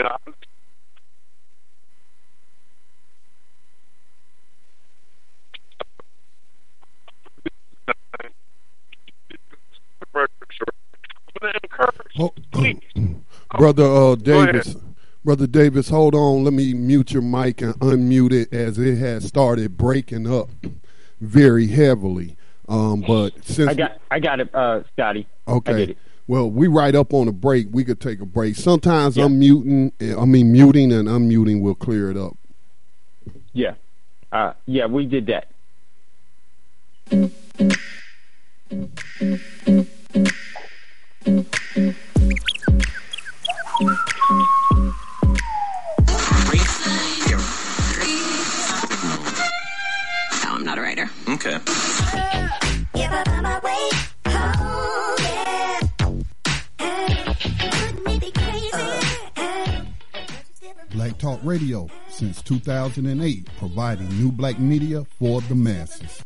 Brother Davis. Brother Davis, hold on. Let me mute your mic and unmute it as it has started breaking up very heavily. But since I got it, Scotty. Okay. I get it. Well, we right up on a break. We could take a break. Sometimes muting and unmuting will clear it up. Yeah. We did that. No, I'm not a writer. Okay. Black Talk Radio since 2008, providing new black media for the masses.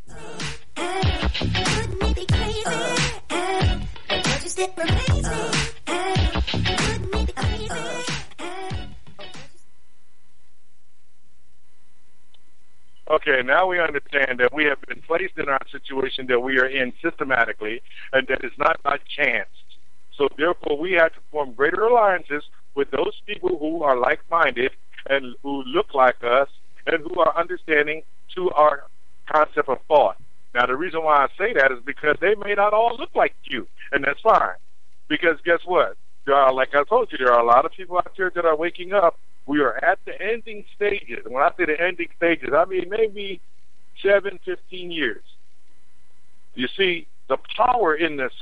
Okay, now we understand that we have been placed in our situation that we are in systematically, and that it's not by chance. So therefore, we have to form greater alliances with those people who are like-minded and who look like us and who are understanding to our concept of thought. Now, the reason why I say that is because they may not all look like you, and that's fine. Because guess what? There are, like I told you, there are a lot of people out there that are waking up. We are at the ending stages. When I say the ending stages, I mean maybe 7, 15 years. You see, the power in the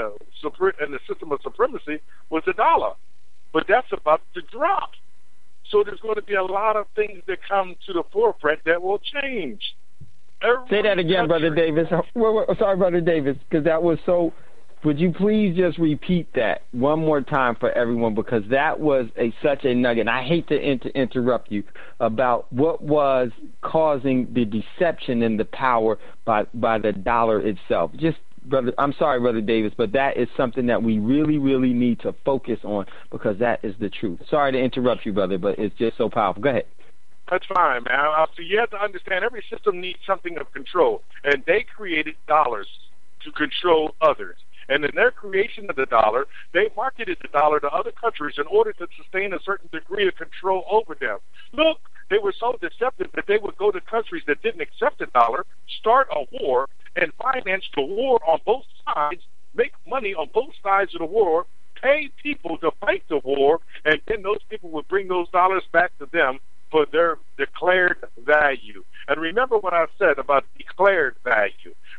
system of supremacy was the dollar, but that's about to drop. So there's going to be a lot of things that come to the forefront that will change. Say that again, Brother Davis. Sorry, Brother Davis, because that was so. Would you please just repeat that one more time for everyone, because that was such a nugget. And I hate to interrupt you about what was causing the deception and the power by the dollar itself. Just, brother, I'm sorry, Brother Davis, but that is something that we really, really need to focus on, because that is the truth. Sorry to interrupt you, brother, but it's just so powerful. Go ahead. That's fine, man. So you have to understand every system needs something of control, and they created dollars to control others. And in their creation of the dollar, they marketed the dollar to other countries in order to sustain a certain degree of control over them. Look, they were so deceptive that they would go to countries that didn't accept the dollar, start a war, and finance the war on both sides, make money on both sides of the war, pay people to fight the war, and then those people would bring those dollars back to them for their declared value. And remember what I said about declared value.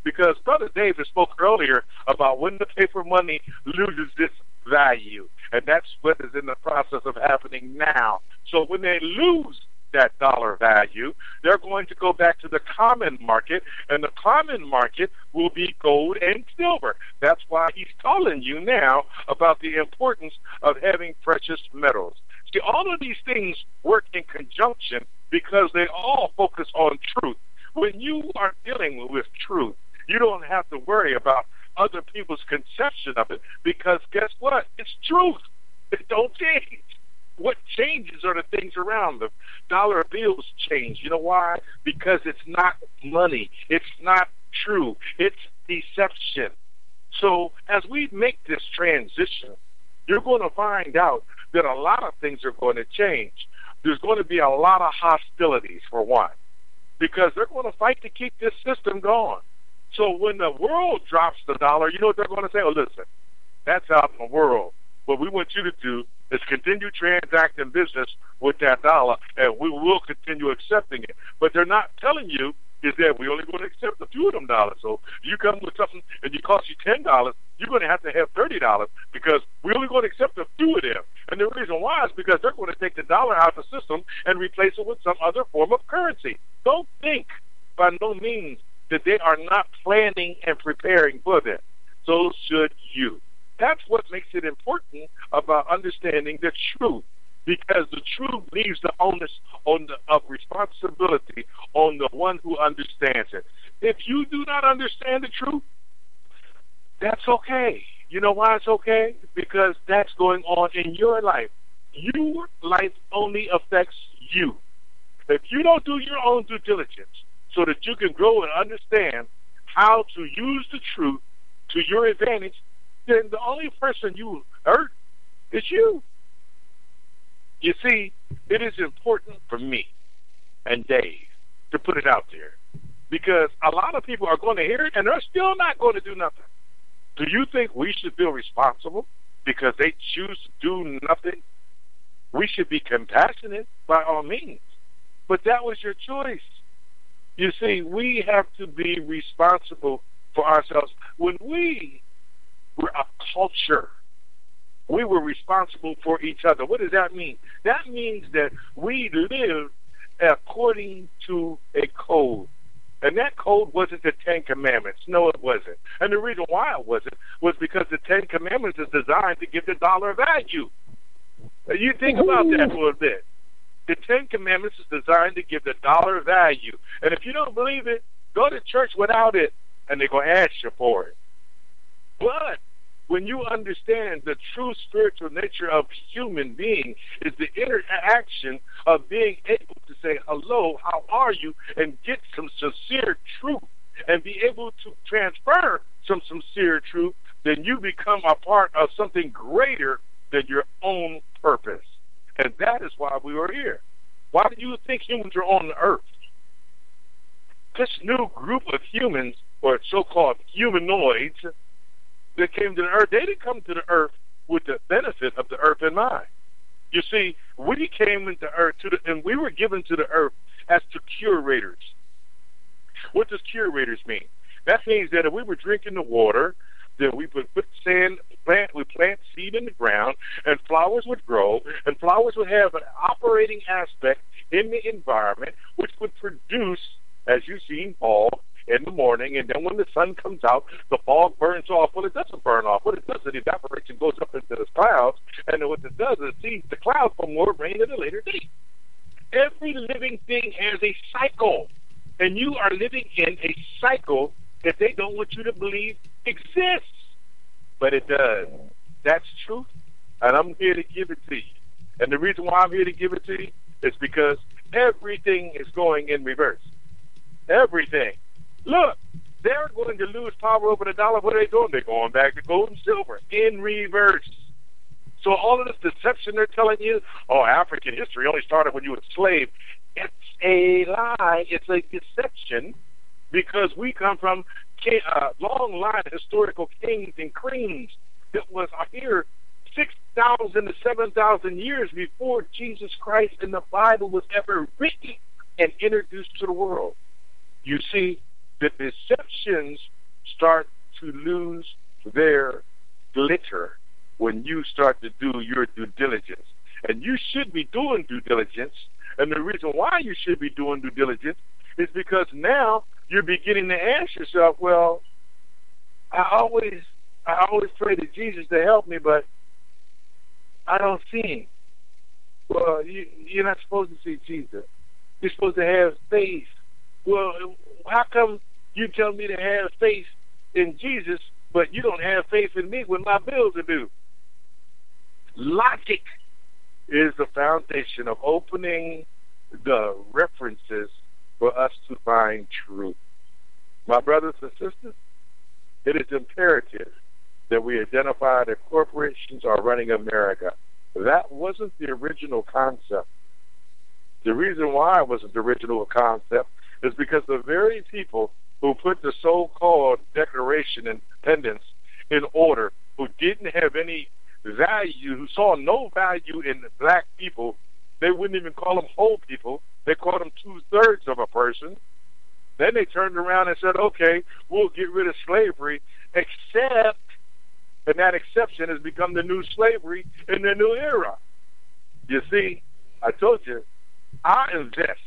Because Brother David spoke earlier about when the paper money loses its value, and that's what is in the process of happening now. So when they lose that dollar value, they're going to go back to the common market, and the common market will be gold and silver. That's why he's telling you now about the importance of having precious metals. See, all of these things work in conjunction because they all focus on truth. When you are dealing with truth, you don't have to worry about other people's conception of it, because guess what? It's truth. It don't change. What changes are the things around them. Dollar bills change. You know why? Because it's not money. It's not true. It's deception. So as we make this transition, you're going to find out that a lot of things are going to change. There's going to be a lot of hostilities, for one, because they're going to fight to keep this system going. So when the world drops the dollar, you know what they're going to say? Oh, listen, that's out in the world. What we want you to do is continue transacting business with that dollar, and we will continue accepting it. But they're not telling you is that we're only going to accept a few of them dollars. So you come with something and it costs you $10, you're going to have $30 because we're only going to accept a few of them. And the reason why is because they're going to take the dollar out of the system and replace it with some other form of currency. Don't think by no means that they are not planning and preparing for that. So should you. That's what makes it important about understanding the truth, because the truth leaves the onus of responsibility on the one who understands it. If you do not understand the truth, that's okay. You know why it's okay? Because that's going on in your life. Your life only affects you. If you don't do your own due diligence so that you can grow and understand how to use the truth to your advantage, then the only person you hurt is you. You see, it is important for me and Dave to put it out there, because a lot of people are going to hear it and they're still not going to do nothing. Do you think we should feel responsible because they choose to do nothing? We should be compassionate by all means, but that was your choice. You see, we have to be responsible for ourselves. When we were a culture, we were responsible for each other. What does that mean? That means that we lived according to a code. And that code wasn't the Ten Commandments. No, it wasn't. And the reason why it wasn't was because the Ten Commandments is designed to give the dollar value. You think about that for a bit. The Ten Commandments is designed to give the dollar value. And if you don't believe it, go to church without it, and they're going to ask you for it. But when you understand the true spiritual nature of human being is the interaction of being able to say, hello, how are you, and get some sincere truth, and be able to transfer some sincere truth, then you become a part of something greater than your own purpose. And that is why we are here. Why do you think humans are on the earth? This new group of humans, or so-called humanoids, that came to the earth, they didn't come to the earth with the benefit of the earth in mind. You see, we came into earth and we were given to the earth as to curators. What does curators mean? That means that if we were drinking the water, then we would put we plant seed in the ground, and flowers would grow, and flowers would have an operating aspect in the environment, which would produce, as you've seen, bulb in the morning, and then when the sun comes out, the fog burns off. Well, it doesn't burn off. What it does is it evaporates and goes up into the clouds, and then what it does is it sees the clouds for more rain at a later date. Every living thing has a cycle, and you are living in a cycle that they don't want you to believe exists, but it does. That's truth, and I'm here to give it to you. And the reason why I'm here to give it to you is because everything is going in reverse. Everything. Look, they're going to lose power over the dollar. What are they doing? They're going back to gold and silver in reverse. So all of this deception they're telling you, oh, African history only started when you were a slave. It's a lie. It's a deception, because we come from a long line of historical kings and queens that was here 6,000 to 7,000 years before Jesus Christ and the Bible was ever written and introduced to the world. You see, the deceptions start to lose their glitter when you start to do your due diligence. And you should be doing due diligence. And the reason why you should be doing due diligence is because now you're beginning to ask yourself, well, I always pray to Jesus to help me, but I don't see him. Well, you're not supposed to see Jesus. You're supposed to have faith. Well, how come you tell me to have faith in Jesus, but you don't have faith in me when my bills are due? Logic is the foundation of opening the references for us to find truth. My brothers and sisters, it is imperative that we identify that corporations are running America. That wasn't the original concept. The reason why it wasn't the original concept is because the very people who put the so-called Declaration of Independence in order, who didn't have any value, who saw no value in black people, they wouldn't even call them whole people. They called them 2/3 of a person. Then they turned around and said, okay, we'll get rid of slavery, except, and that exception has become the new slavery in the new era. You see, I told you, I invest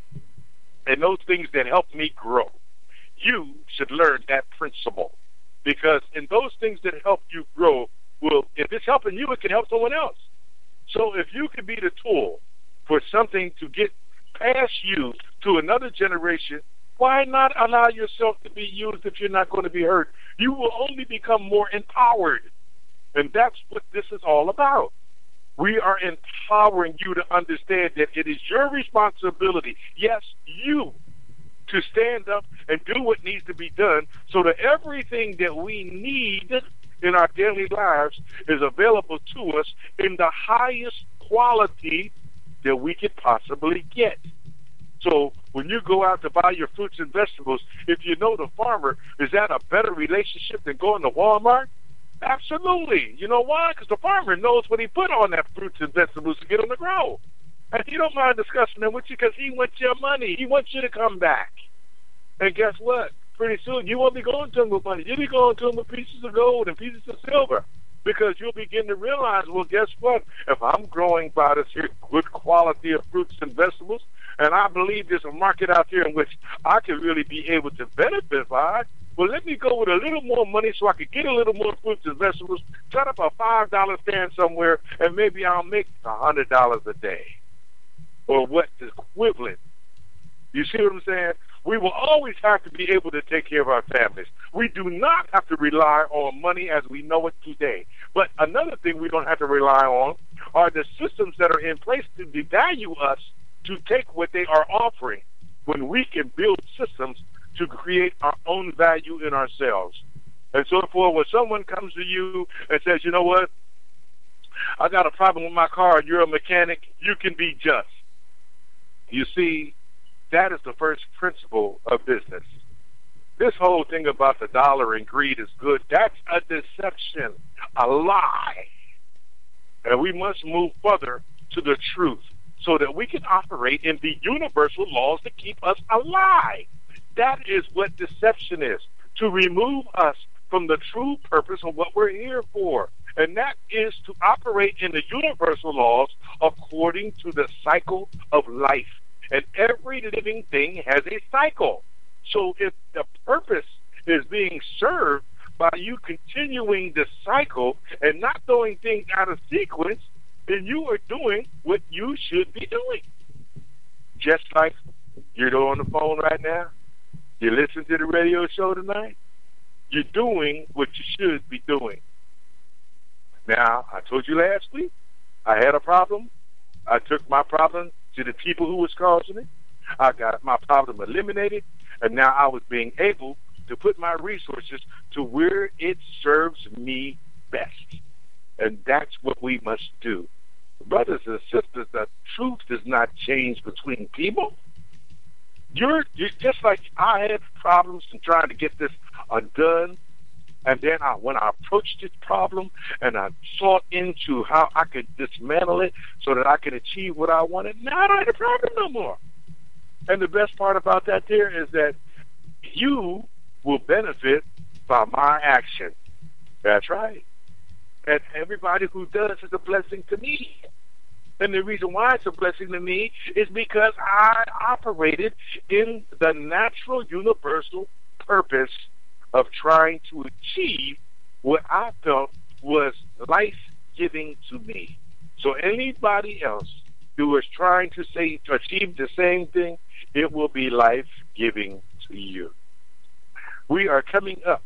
in those things that help me grow. You should learn that principle, because in those things that help you grow, if it's helping you, it can help someone else. So if you can be the tool for something to get past you to another generation, why not allow yourself to be used if you're not going to be hurt? You will only become more empowered. And that's what this is all about. We are empowering you to understand that it is your responsibility, yes, you, to stand up and do what needs to be done so that everything that we need in our daily lives is available to us in the highest quality that we could possibly get. So when you go out to buy your fruits and vegetables, if you know the farmer, is that a better relationship than going to Walmart? Absolutely. You know why? Because the farmer knows what he put on that fruits and vegetables to get them to grow. And he don't mind discussing them with you because he wants your money. He wants you to come back. And guess what? Pretty soon you won't be going to him with money. You'll be going to him with pieces of gold and pieces of silver, because you'll begin to realize, well, guess what? If I'm growing by this here good quality of fruits and vegetables, and I believe there's a market out there in which I can really be able to benefit by, well, let me go with a little more money so I can get a little more fruits and vegetables, set up a $5 stand somewhere, and maybe I'll make $100 a day, or what's equivalent. You see what I'm saying? We will always have to be able to take care of our families. We do not have to rely on money as we know it today. But another thing we don't have to rely on are the systems that are in place to devalue us to take what they are offering, when we can build systems to create our own value in ourselves. And so therefore, when someone comes to you and says, you know what, I got a problem with my car, you're a mechanic, you can be just. You see, that is the first principle of business. This whole thing about the dollar and greed is good, that's a deception, a lie. And we must move further to the truth so that we can operate in the universal laws that keep us alive. That is what deception is, to remove us from the true purpose of what we're here for. And that is to operate in the universal laws according to the cycle of life. And every living thing has a cycle. So if the purpose is being served by you continuing the cycle and not doing things out of sequence, then you are doing what you should be doing. Just like you're on the phone right now, you listen to the radio show tonight, you're doing what you should be doing. Now, I told you last week, I had a problem. I took my problem to the people who was causing it. I got my problem eliminated, and now I was being able to put my resources to where it serves me best. And that's what we must do. Brothers and sisters, the truth does not change between people. You're just like I had problems in trying to get this done, and then when I approached this problem and I sought into how I could dismantle it so that I could achieve what I wanted, now I don't have a problem no more. And the best part about that there is that you will benefit by my action. That's right. And everybody who does is a blessing to me. And the reason why it's a blessing to me is because I operated in the natural universal purpose of trying to achieve what I felt was life-giving to me. So anybody else who is trying to achieve the same thing, it will be life-giving to you. We are coming up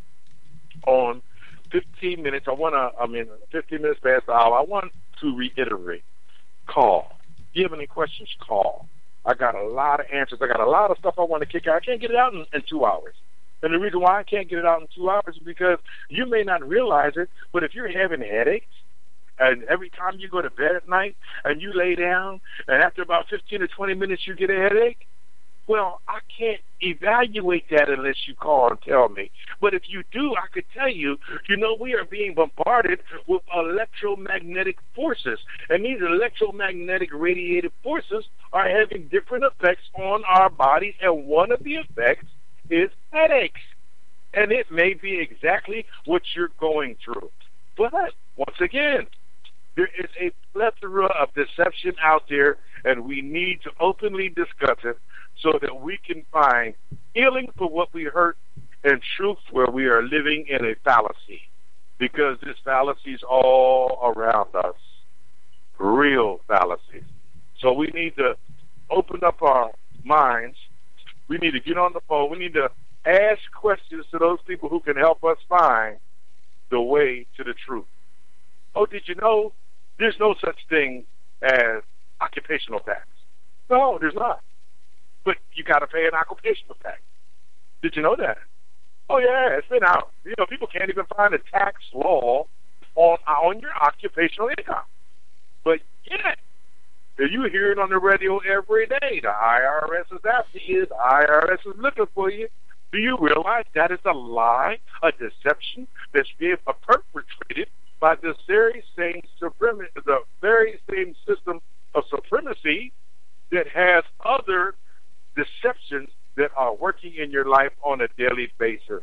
on 15 minutes. 15 minutes past the hour. I want to reiterate. Call. If you have any questions, call. I got a lot of answers. I got a lot of stuff I want to kick out. I can't get it out in 2 hours. And the reason why I can't get it out in 2 hours is because you may not realize it, but if you're having headaches, and every time you go to bed at night and you lay down, and after about 15 or 20 minutes you get a headache, well, I can't evaluate that unless you call and tell me. But if you do, I could tell you, we are being bombarded with electromagnetic forces. And these electromagnetic radiated forces are having different effects on our bodies. And one of the effects is headaches. And it may be exactly what you're going through. But once again, there is a plethora of deception out there, and we need to openly discuss it so that we can find healing for what we hurt and truth where we are living in a fallacy. Because this fallacy is all around us. Real fallacies. So we need to open up our minds. We need to get on the phone. We need to ask questions to those people who can help us find the way to the truth. Oh, did you know there's no such thing as occupational tax? No, there's not. But you got to pay an occupational tax. Did you know that? Oh, yeah, it's been out. People can't even find a tax law on your occupational income. But yet, you hear it on the radio every day. The IRS is after you. The IRS is looking for you. Do you realize that is a lie, a deception that's being perpetrated by this very same the very same system of supremacy that has other deceptions that are working in your life on a daily basis?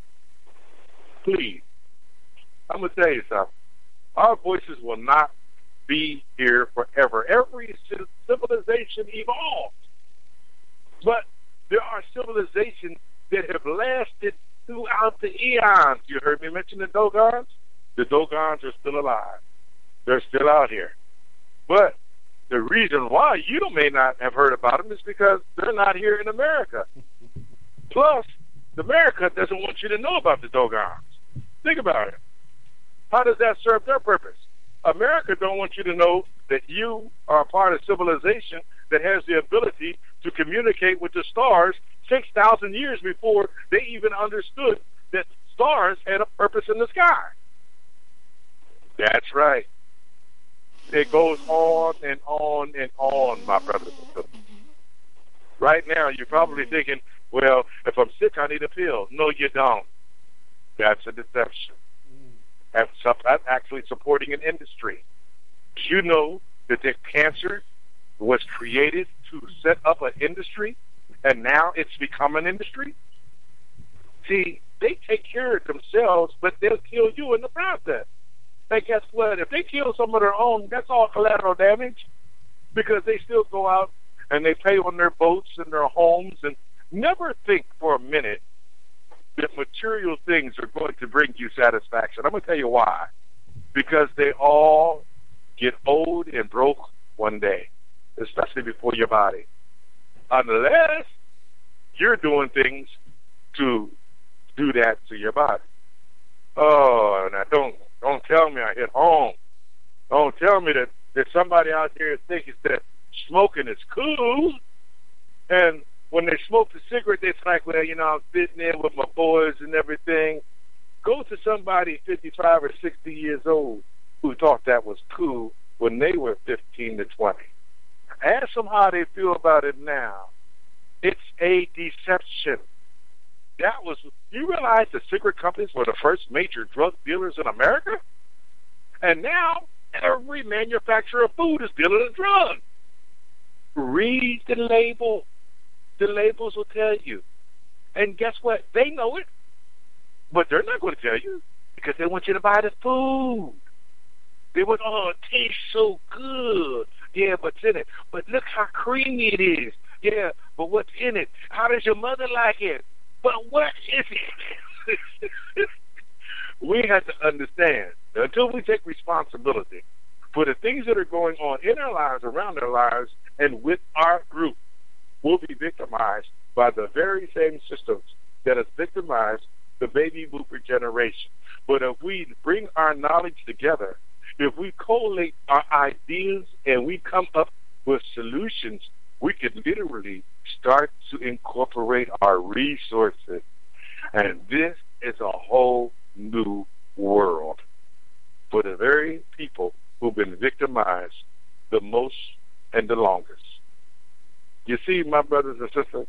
Please, I'm going to tell you something. Our voices will not be here forever. Every civilization evolves. But there are civilizations that have lasted throughout the eons. You heard me mention the Dogons? The Dogons are still alive. They're still out here. But the reason why you may not have heard about them is because they're not here in America. Plus, America doesn't want you to know about the Dogons. Think about it. How does that serve their purpose? America don't want you to know that you are a part of civilization that has the ability to communicate with the stars 6,000 years before they even understood that stars had a purpose in the sky. That's right. It goes on and on and on, my brothers and sisters. Right now, you're probably thinking, well, if I'm sick, I need a pill. No, you don't. That's a deception. That's actually supporting an industry. You know that the cancer was created to set up an industry, and now it's become an industry? See, they take care of themselves, but they'll kill you in the process. And guess what? If they kill some of their own, that's all collateral damage, because they still go out and they pay on their boats and their homes and never think for a minute that material things are going to bring you satisfaction. I'm going to tell you why. Because they all get old and broke one day, especially before your body. Unless you're doing things to do that to your body. Oh, now don't tell me I hit home. Don't tell me that somebody out there thinks that smoking is cool. And when they smoke the cigarette, they're like, well, I'm fitting in with my boys and everything. Go to somebody 55 or 60 years old who thought that was cool when they were 15 to 20. Ask them how they feel about it now. It's a deception. You realize the cigarette companies were the first major drug dealers in America? And now every manufacturer of food is dealing a drug. Read the label. The labels will tell you. And guess what? They know it. But they're not going to tell you because they want you to buy the food. They want, oh, it tastes so good. Yeah, what's in it? But look how creamy it is. Yeah, but what's in it? How does your mother like it? But what is it? We have to understand that until we take responsibility for the things that are going on in our lives, around our lives, and with our group, we'll be victimized by the very same systems that has victimized the baby boomer generation. But if we bring our knowledge together, if we collate our ideas and we come up with solutions, we can literally start to incorporate our resources. And this is a whole new world for the very people who've been victimized the most and the longest. You see, my brothers and sisters,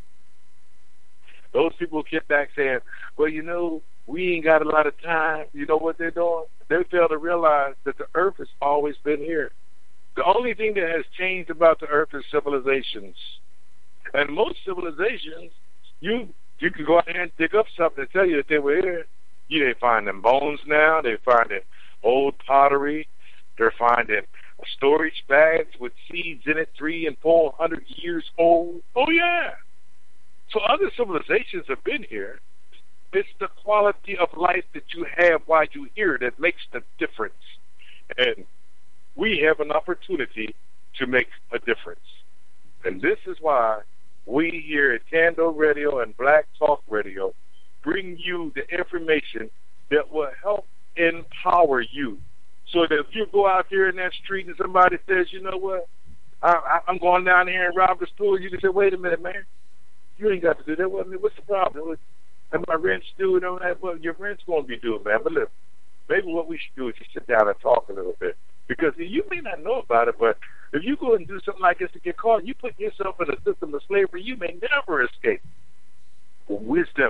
those people get back saying, well, you know, we ain't got a lot of time. You know what they're doing? They fail to realize that the earth has always been here. The only thing that has changed about the earth is civilizations. And most civilizations, you can go out there and dig up something and tell you that they were here. They find them bones now. They find it old pottery. They're finding storage bags with seeds in it, 300 and 400 years old. Oh, yeah. So other civilizations have been here. It's the quality of life that you have while you're here that makes the difference. And we have an opportunity to make a difference. And this is why we here at Candle Radio and Black Talk Radio bring you the information that will help empower you. So that if you go out there in that street and somebody says, you know what, I'm going down here and rob the store, you can say, wait a minute, man. You ain't got to do that. Well, I mean, what's the problem? And my rent's due and all that. Well, your rent's going to be due, man. But look, maybe what we should do is just sit down and talk a little bit. Because you may not know about it, but if you go and do something like this to get caught, you put yourself in a system of slavery, you may never escape. Wisdom.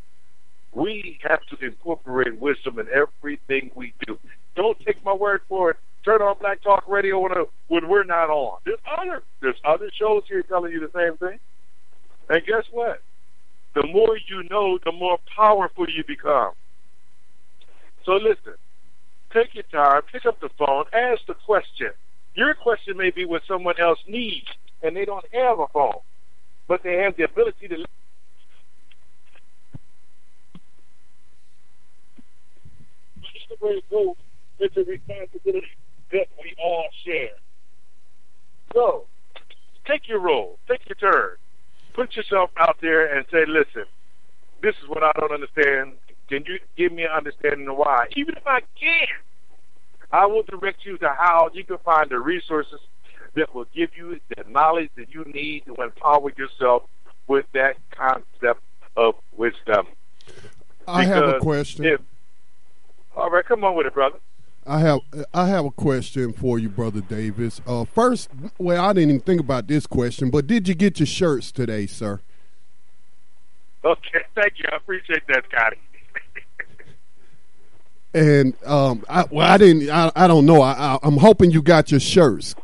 We have to incorporate wisdom in everything we do. Don't take my word for it. Turn on Black Talk Radio when we're not on. There's other shows here telling you the same thing. And guess what? The more you know, the more powerful you become. So listen, take your time, pick up the phone, ask the question. Your question may be what someone else needs, and they don't have a phone, but they have the ability to. It's a responsibility that we all share. So, take your role, take your turn. Put yourself out there and say, listen, this is what I don't understand. Can you give me an understanding of why? Even if I can't, I will direct you to how you can find the resources that will give you the knowledge that you need to empower yourself with that concept of wisdom. I have a question. All right, come on with it, brother. I have a question for you, Brother Davis. First, well, I didn't even think about this question, but did you get your shirts today, sir? Okay, thank you. I appreciate that, Scotty. And I don't know. I'm hoping you got your shirts.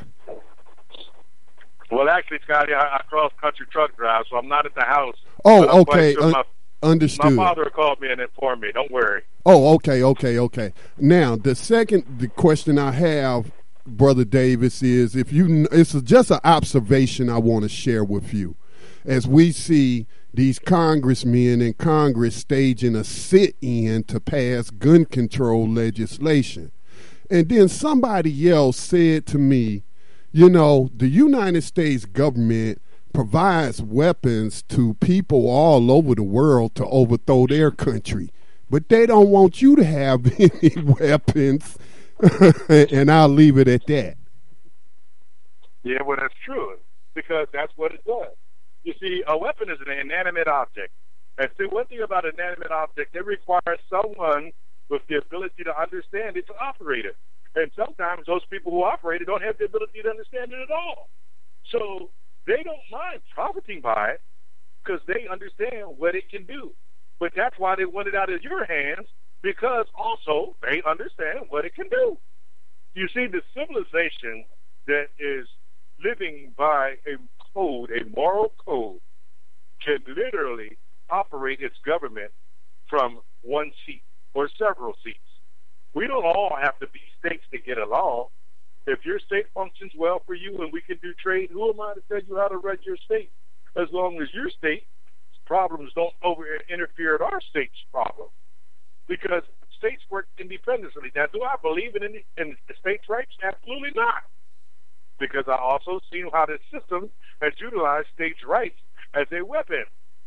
Well, actually, Scotty, I cross country truck drive, so I'm not at the house. Oh, okay. Understood. My father called me and informed me. Don't worry. Oh, okay. Now, the question I have, Brother Davis, is it's just an observation I want to share with you. As we see these congressmen in Congress staging a sit-in to pass gun control legislation. And then somebody else said to me, the United States government provides weapons to people all over the world to overthrow their country. But they don't want you to have any weapons. And I'll leave it at that. Yeah, well, that's true. Because that's what it does. You see, a weapon is an inanimate object. And see, one thing about an inanimate object, it requires someone with the ability to understand it to operate it. And sometimes those people who operate it don't have the ability to understand it at all. So they don't mind profiting by it because they understand what it can do. But that's why they want it out of your hands, because also they understand what it can do. You see, the civilization that is living by a code, a moral code, can literally operate its government from one seat or several seats. We don't all have to be states to get along. If your state functions well for you and we can do trade, who am I to tell you how to run your state? As long as your state's problems don't interfere with our state's problems. Because states work independently. Now, do I believe in states' rights? Absolutely not. Because I also see how this system has utilized states' rights as a weapon.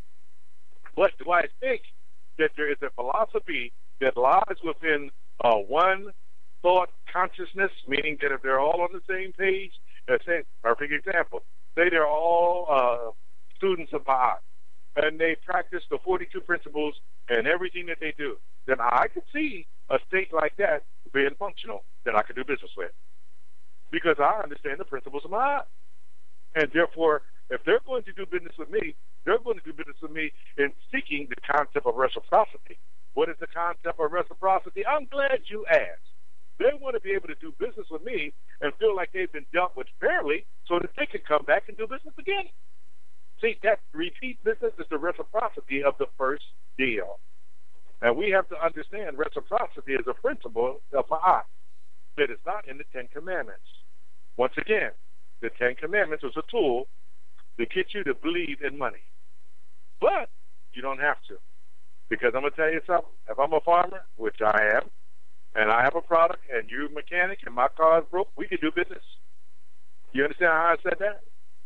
But do I think that there is a philosophy that lies within one thought consciousness, meaning that if they're all on the same page, say, perfect example, say they're all students of Ba'at, and they practice the 42 principles and everything that they do, then I could see a state like that being functional that I could do business with. Because I understand the principles of Ba'at. And therefore, if they're going to do business with me, they're going to do business with me in seeking the concept of reciprocity. What is the concept of reciprocity? I'm glad you asked. They want to be able to do business with me and feel like they've been dealt with fairly so that they can come back and do business again. See, that repeat business is the reciprocity of the first deal. And we have to understand reciprocity is a principle of Ba'at that is not in the Ten Commandments. Once again, the Ten Commandments was a tool to get you to believe in money. But you don't have to. Because I'm going to tell you something. If I'm a farmer, which I am, and I have a product, and you're a mechanic, and my car is broke, we can do business. You understand how I said that?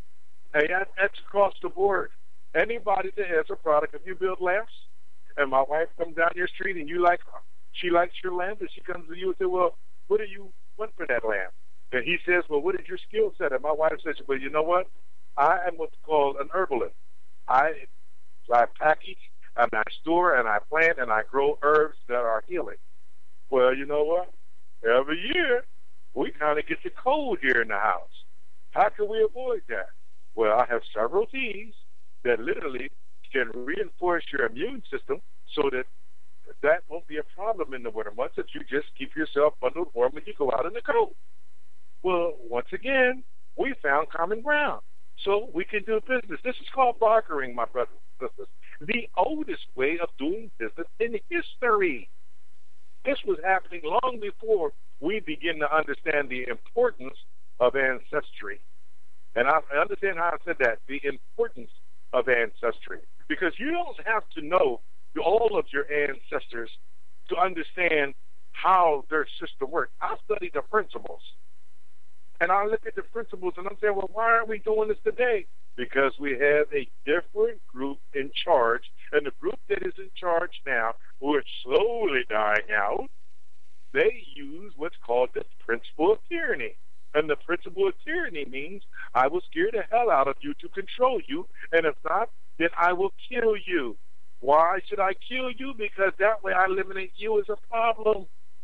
Hey, that's across the board. Anybody that has a product, if you build lamps, and my wife comes down your street, and she likes your lamp, and she comes to you and says, well, what do you want for that lamp? And he says, well, what is your skill set? And my wife says, well, you know what? I am what's called an herbalist. I package, and I store, and I plant, and I grow herbs that are healing. Well, you know what? Every year, we kind of get the cold here in the house. How can we avoid that? Well, I have several teas that literally can reinforce your immune system so that won't be a problem in the winter months if you just keep yourself bundled warm when you go out in the cold. Well, once again, we found common ground. So we can do business. This is called bartering, my brothers and sisters. The oldest way of doing business in history. This was happening long before we begin to understand the importance of ancestry. And I understand how I said that, the importance of ancestry. Because you don't have to know all of your ancestors to understand how their system works. I study the principles. And I look at the principles and I'm saying, well, why aren't we doing this today? Because we have a different group in charge. And the group that is in charge now, who are slowly dying out, they use what's called the principle of tyranny. And the principle of tyranny means I will scare the hell out of you to control you. And if not, then I will kill you. Why should I kill you? Because that way I eliminate you as a problem.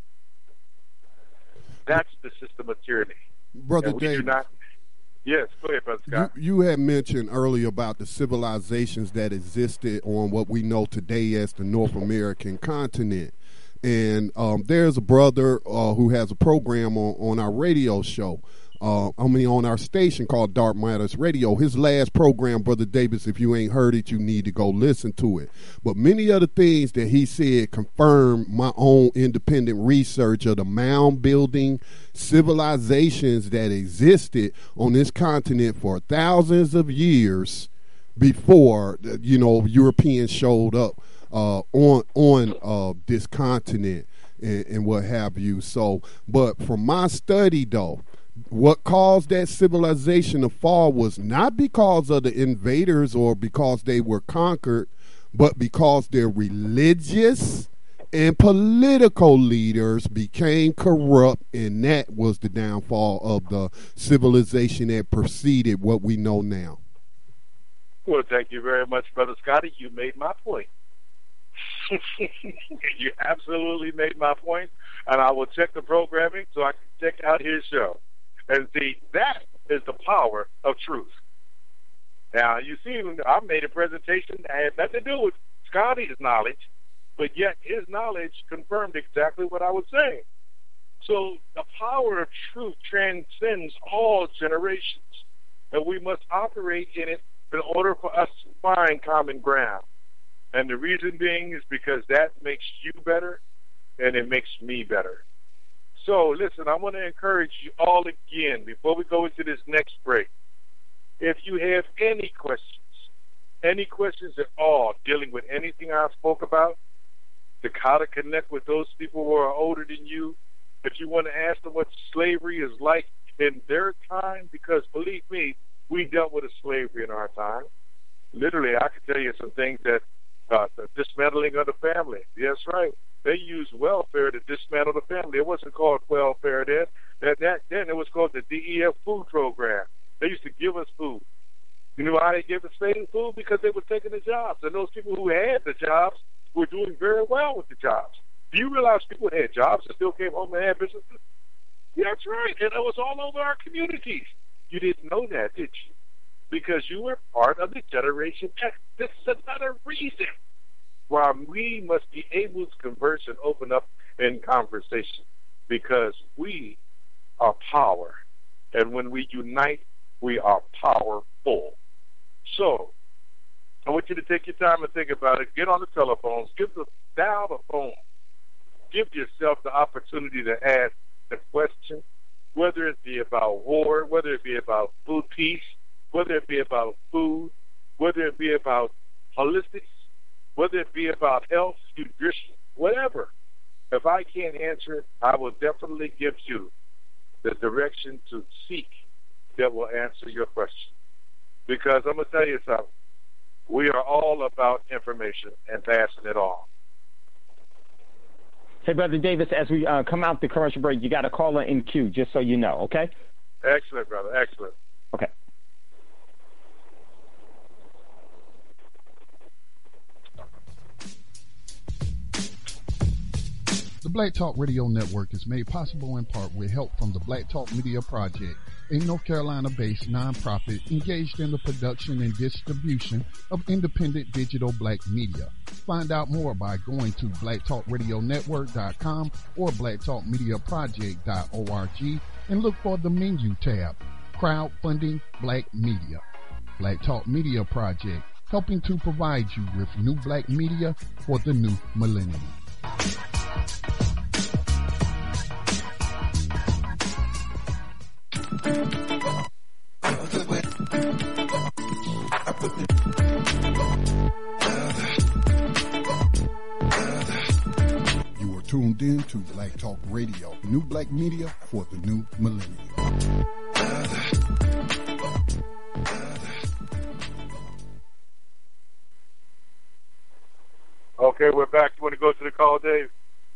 That's the system of tyranny. Brother David. Yes, go ahead, Brother Scott. You had mentioned earlier about the civilizations that existed on what we know today as the North American continent. And there's a brother who has a program on our radio show, on our station called Dark Matters Radio. His last program, Brother Davis, if you ain't heard it, you need to go listen to it. But many of the things that he said confirm my own independent research of the mound building civilizations that existed on this continent for thousands of years before, Europeans showed up on this continent and what have you. So, but from my study, though, what caused that civilization to fall was not because of the invaders or because they were conquered, but because their religious and political leaders became corrupt, and that was the downfall of the civilization that preceded what we know now. Well, thank you very much, Brother Scotty. You made my point. You absolutely made my point, and I will check the programming so I can check out his show. And see, that is the power of truth. Now, you see, I made a presentation that had nothing to do with Scotty's knowledge, but yet his knowledge confirmed exactly what I was saying. So the power of truth transcends all generations, and we must operate in it in order for us to find common ground. And the reason being is because that makes you better, and it makes me better. So, listen, I want to encourage you all again, before we go into this next break, if you have any questions at all dealing with anything I spoke about, how to connect with those people who are older than you, if you want to ask them what slavery is like in their time, because believe me, we dealt with a slavery in our time. Literally, I could tell you some things that the dismantling of the family. Yes, right. They used welfare to dismantle the family. It wasn't called welfare then. Then it was called the DEF food program. They used to give us food. You know why they gave us food? Because they were taking the jobs. And those people who had the jobs were doing very well with the jobs. Do you realize people had jobs and still came home and had businesses? Yeah, that's right. And it was all over our communities. You didn't know that, did you? Because you were part of the Generation X. This is another reason why we must be able to converse and open up in conversation, because we are power. And when we unite, we are powerful. So, I want you to take your time and think about it. Get on the telephones. Dial the phone. Give yourself the opportunity to ask the question, whether it be about war, whether it be about food peace, whether it be about food, whether it be about holistics, whether it be about health, nutrition, whatever. If I can't answer it, I will definitely give you the direction to seek that will answer your question. Because I'm going to tell you something. We are all about information and passing it on. Hey, Brother Davis, as we come out the commercial break, you got a caller in queue, just so you know, okay? Excellent, brother. Excellent. Okay. The Black Talk Radio Network is made possible in part with help from the Black Talk Media Project, a North Carolina-based nonprofit engaged in the production and distribution of independent digital black media. Find out more by going to blacktalkradionetwork.com or blacktalkmediaproject.org and look for the menu tab, Crowdfunding Black Media. Black Talk Media Project, helping to provide you with new black media for the new millennium. You are tuned in to Black Talk Radio, new black media for the new millennium. Okay, we're back. You want to go to the call, Dave?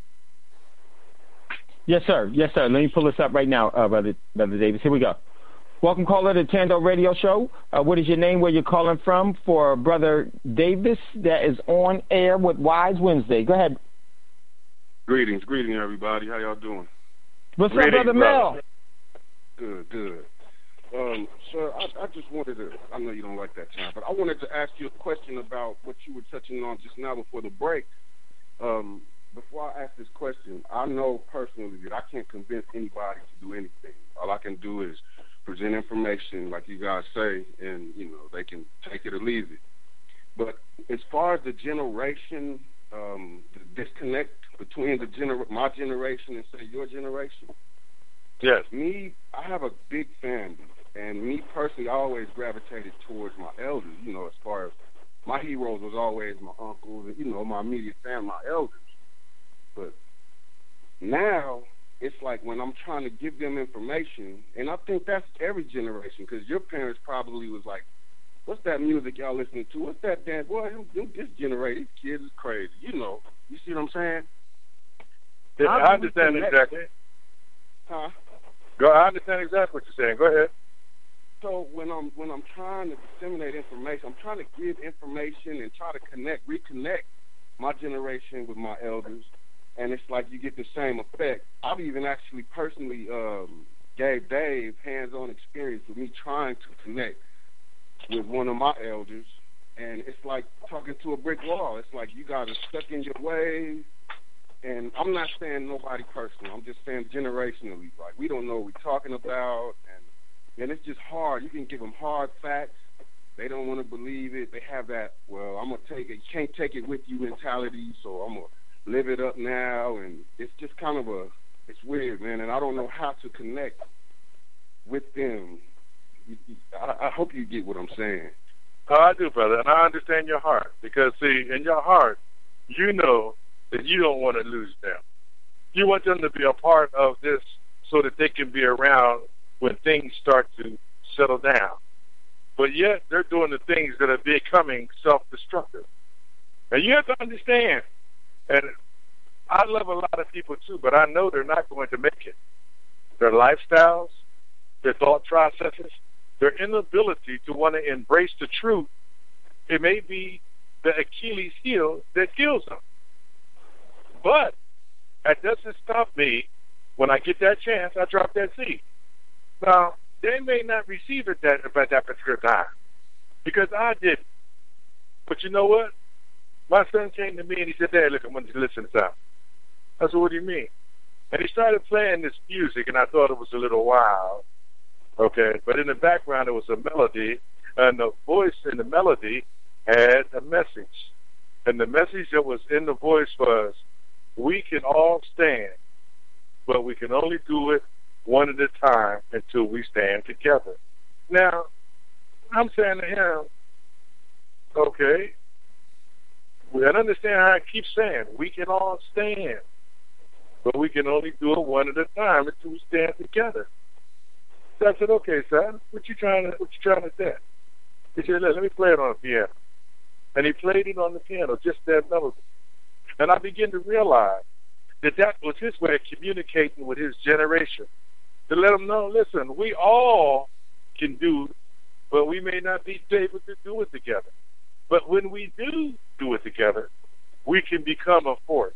Yes, sir. Yes, sir. Let me pull this up right now, Brother Davis. Here we go. Welcome, caller, to the Tando Radio Show. What is your name, where you're calling from? For Brother Davis, that is on air with Wise Wednesday. Go ahead. Greetings, everybody. How y'all doing? What's up, Brother Mel? Good. Sir, I just wanted to, I know you don't like that time, but I wanted to ask you a question about what you were touching on just now before the break. Before I ask this question, I know personally that I can't convince anybody to do anything. All I can do is present information, like you guys say, and, they can take it or leave it. But as far as the generation, the disconnect between my generation and, say, your generation, yes. I have a big family, and me personally, I always gravitated towards my elders, as far as my heroes was always my uncles and, my immediate family, my elders. But now it's like when I'm trying to give them information, and I think that's every generation, because your parents probably was like, what's that music y'all listening to? What's that dance? Boy, this generation, these kids is crazy. You see what I'm saying? Yeah, I understand exactly. Huh? I understand exactly what you're saying. Go ahead. So when I'm trying to disseminate information, I'm trying to give information and try to reconnect my generation with my elders. And it's like you get the same effect. I've even actually personally gave Dave hands-on experience with me trying to connect with one of my elders. And it's like talking to a brick wall. It's like you guys are stuck in your ways. And I'm not saying nobody personal. I'm just saying generationally. Like, we don't know what we're talking about. And it's just hard. You can give them hard facts, They don't want to believe it. They have that, well, I'm going to take it. You can't take it with you mentality, so I'm going to live it up now. And it's just kind of it's weird, man. And I don't know how to connect with them. I hope you get what I'm saying. Oh, I do, brother. And I understand your heart. Because, see, in your heart, you know that you don't want to lose them. You want them to be a part of this so that they can be around when things start to settle down. But yet they're doing the things that are becoming self-destructive. And you have to understand, and I love a lot of people too, but I know they're not going to make it. Their lifestyles, their thought processes, their inability to want to embrace the truth, it may be the Achilles heel that kills them. But that doesn't stop me. When I get that chance, I drop that seed. Now, they may not receive it at that particular time because I didn't. But you know what? My son came to me and he said, Dad, look, I want you to listen to this out. I said, what do you mean? And he started playing this music, and I thought it was a little wild. Okay, but in the background there was a melody, and the voice in the melody had a message. And the message that was in the voice was, we can all stand, but we can only do it one at a time until we stand together. Now, I'm saying to him, okay, we understand how I keep saying, we can all stand, but we can only do it one at a time until we stand together. So I said, okay, son, what you trying to say? He said, let me play it on the piano. And he played it on the piano, just that melody. And I began to realize that was his way of communicating with his generation, to let them know, listen, we all can do, but we may not be able to do it together. But when we do it together, we can become a force.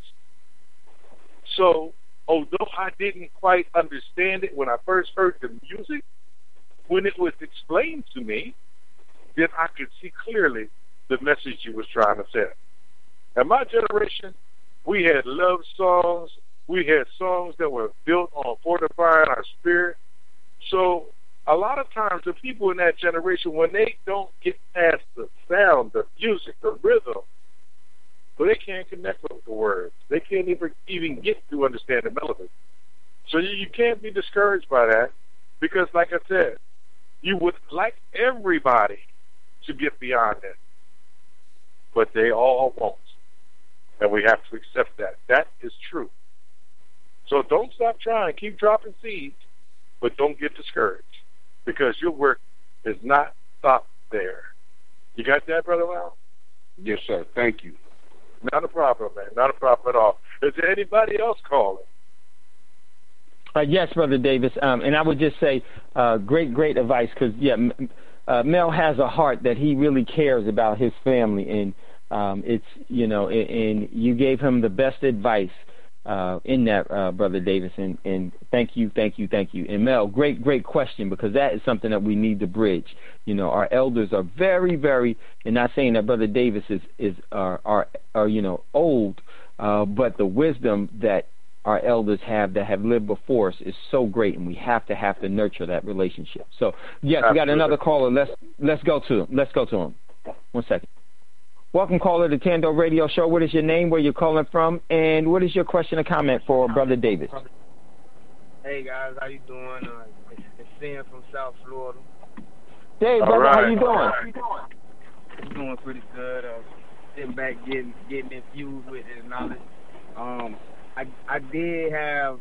So, although I didn't quite understand it when I first heard the music, when it was explained to me, then I could see clearly the message he was trying to say. In my generation, we had love songs. We had songs that were built on fortifying our spirit. So a lot of times the people in that generation, when they don't get past the sound, the music, the rhythm, but they can't connect with the words. They can't even get to understand the melody. So you can't be discouraged by that because, like I said, you would like everybody to get beyond that. But they all won't. And we have to accept that. That is true. So don't stop trying. Keep dropping seeds, but don't get discouraged because your work is not stopped there. You got that, Brother Lau? Yes, sir. Thank you. Not a problem, man. Not a problem at all. Is there anybody else calling? Yes, Brother Davis. And I would just say great advice because, Mel has a heart that he really cares about his family. And it's, and you gave him the best advice in that, Brother Davis. And thank you. And Mel, great question because that is something that we need to bridge. Our elders are very, very, and not saying that Brother Davis are old, but the wisdom that our elders have that have lived before us is so great, and we have to nurture that relationship. So, yes, we got another caller. Let's go to him. 1 second. Welcome, caller, to Tando Radio Show. What is your name, where you're calling from, and what is your question or comment for Brother Davis? Hey, guys, how you doing? It's Sam from South Florida. Hey, brother, how you doing? I'm doing pretty good. Sitting back, getting infused with his knowledge. I did have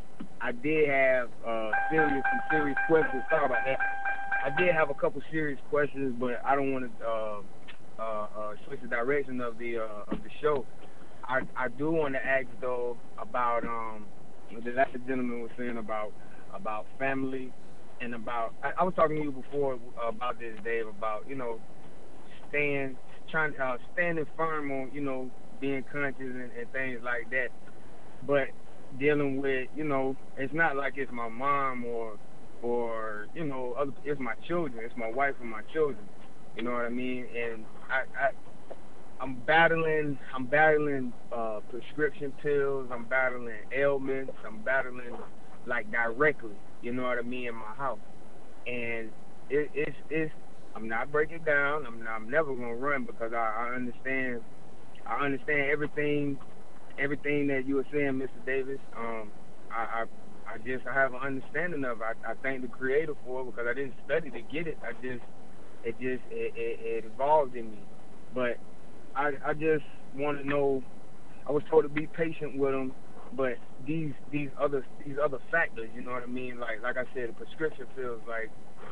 some serious questions. Sorry about that. I did have a couple serious questions, but I don't want to switch the direction of the show. I do want to ask though about the last gentleman was saying about family and about I was talking to you before about this, Dave, about standing firm on being conscious and things like that, but dealing with it's not like it's my mom or it's my children, it's my wife and my children. You know what I mean? And I'm battling prescription pills. I'm battling ailments. I'm battling like directly. You know what I mean, in my house. And I'm not breaking down. I'm never gonna run because I understand. I understand everything that you were saying, Mr. Davis. I have an understanding of it. I thank the Creator for it because I didn't study to get it. It evolved in me. But I just want to know. I was told to be patient with them, but these other factors, you know what I mean? Like I said, the prescription feels like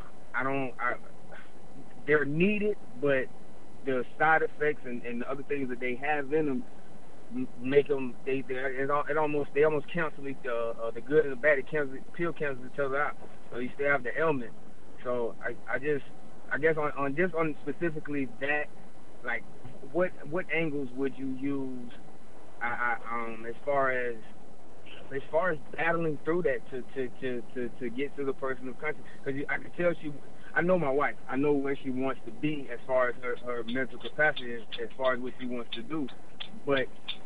they're needed, but the side effects and the other things that they have in them make them they almost cancel the good and the bad. Pill cancels each other out, so you still have the ailment. So I guess on specifically that, like what angles would you use as far as battling through that to get to the person of conscience? Because I can tell I know my wife. I know where she wants to be as far as her mental capacity, as far as what she wants to do. But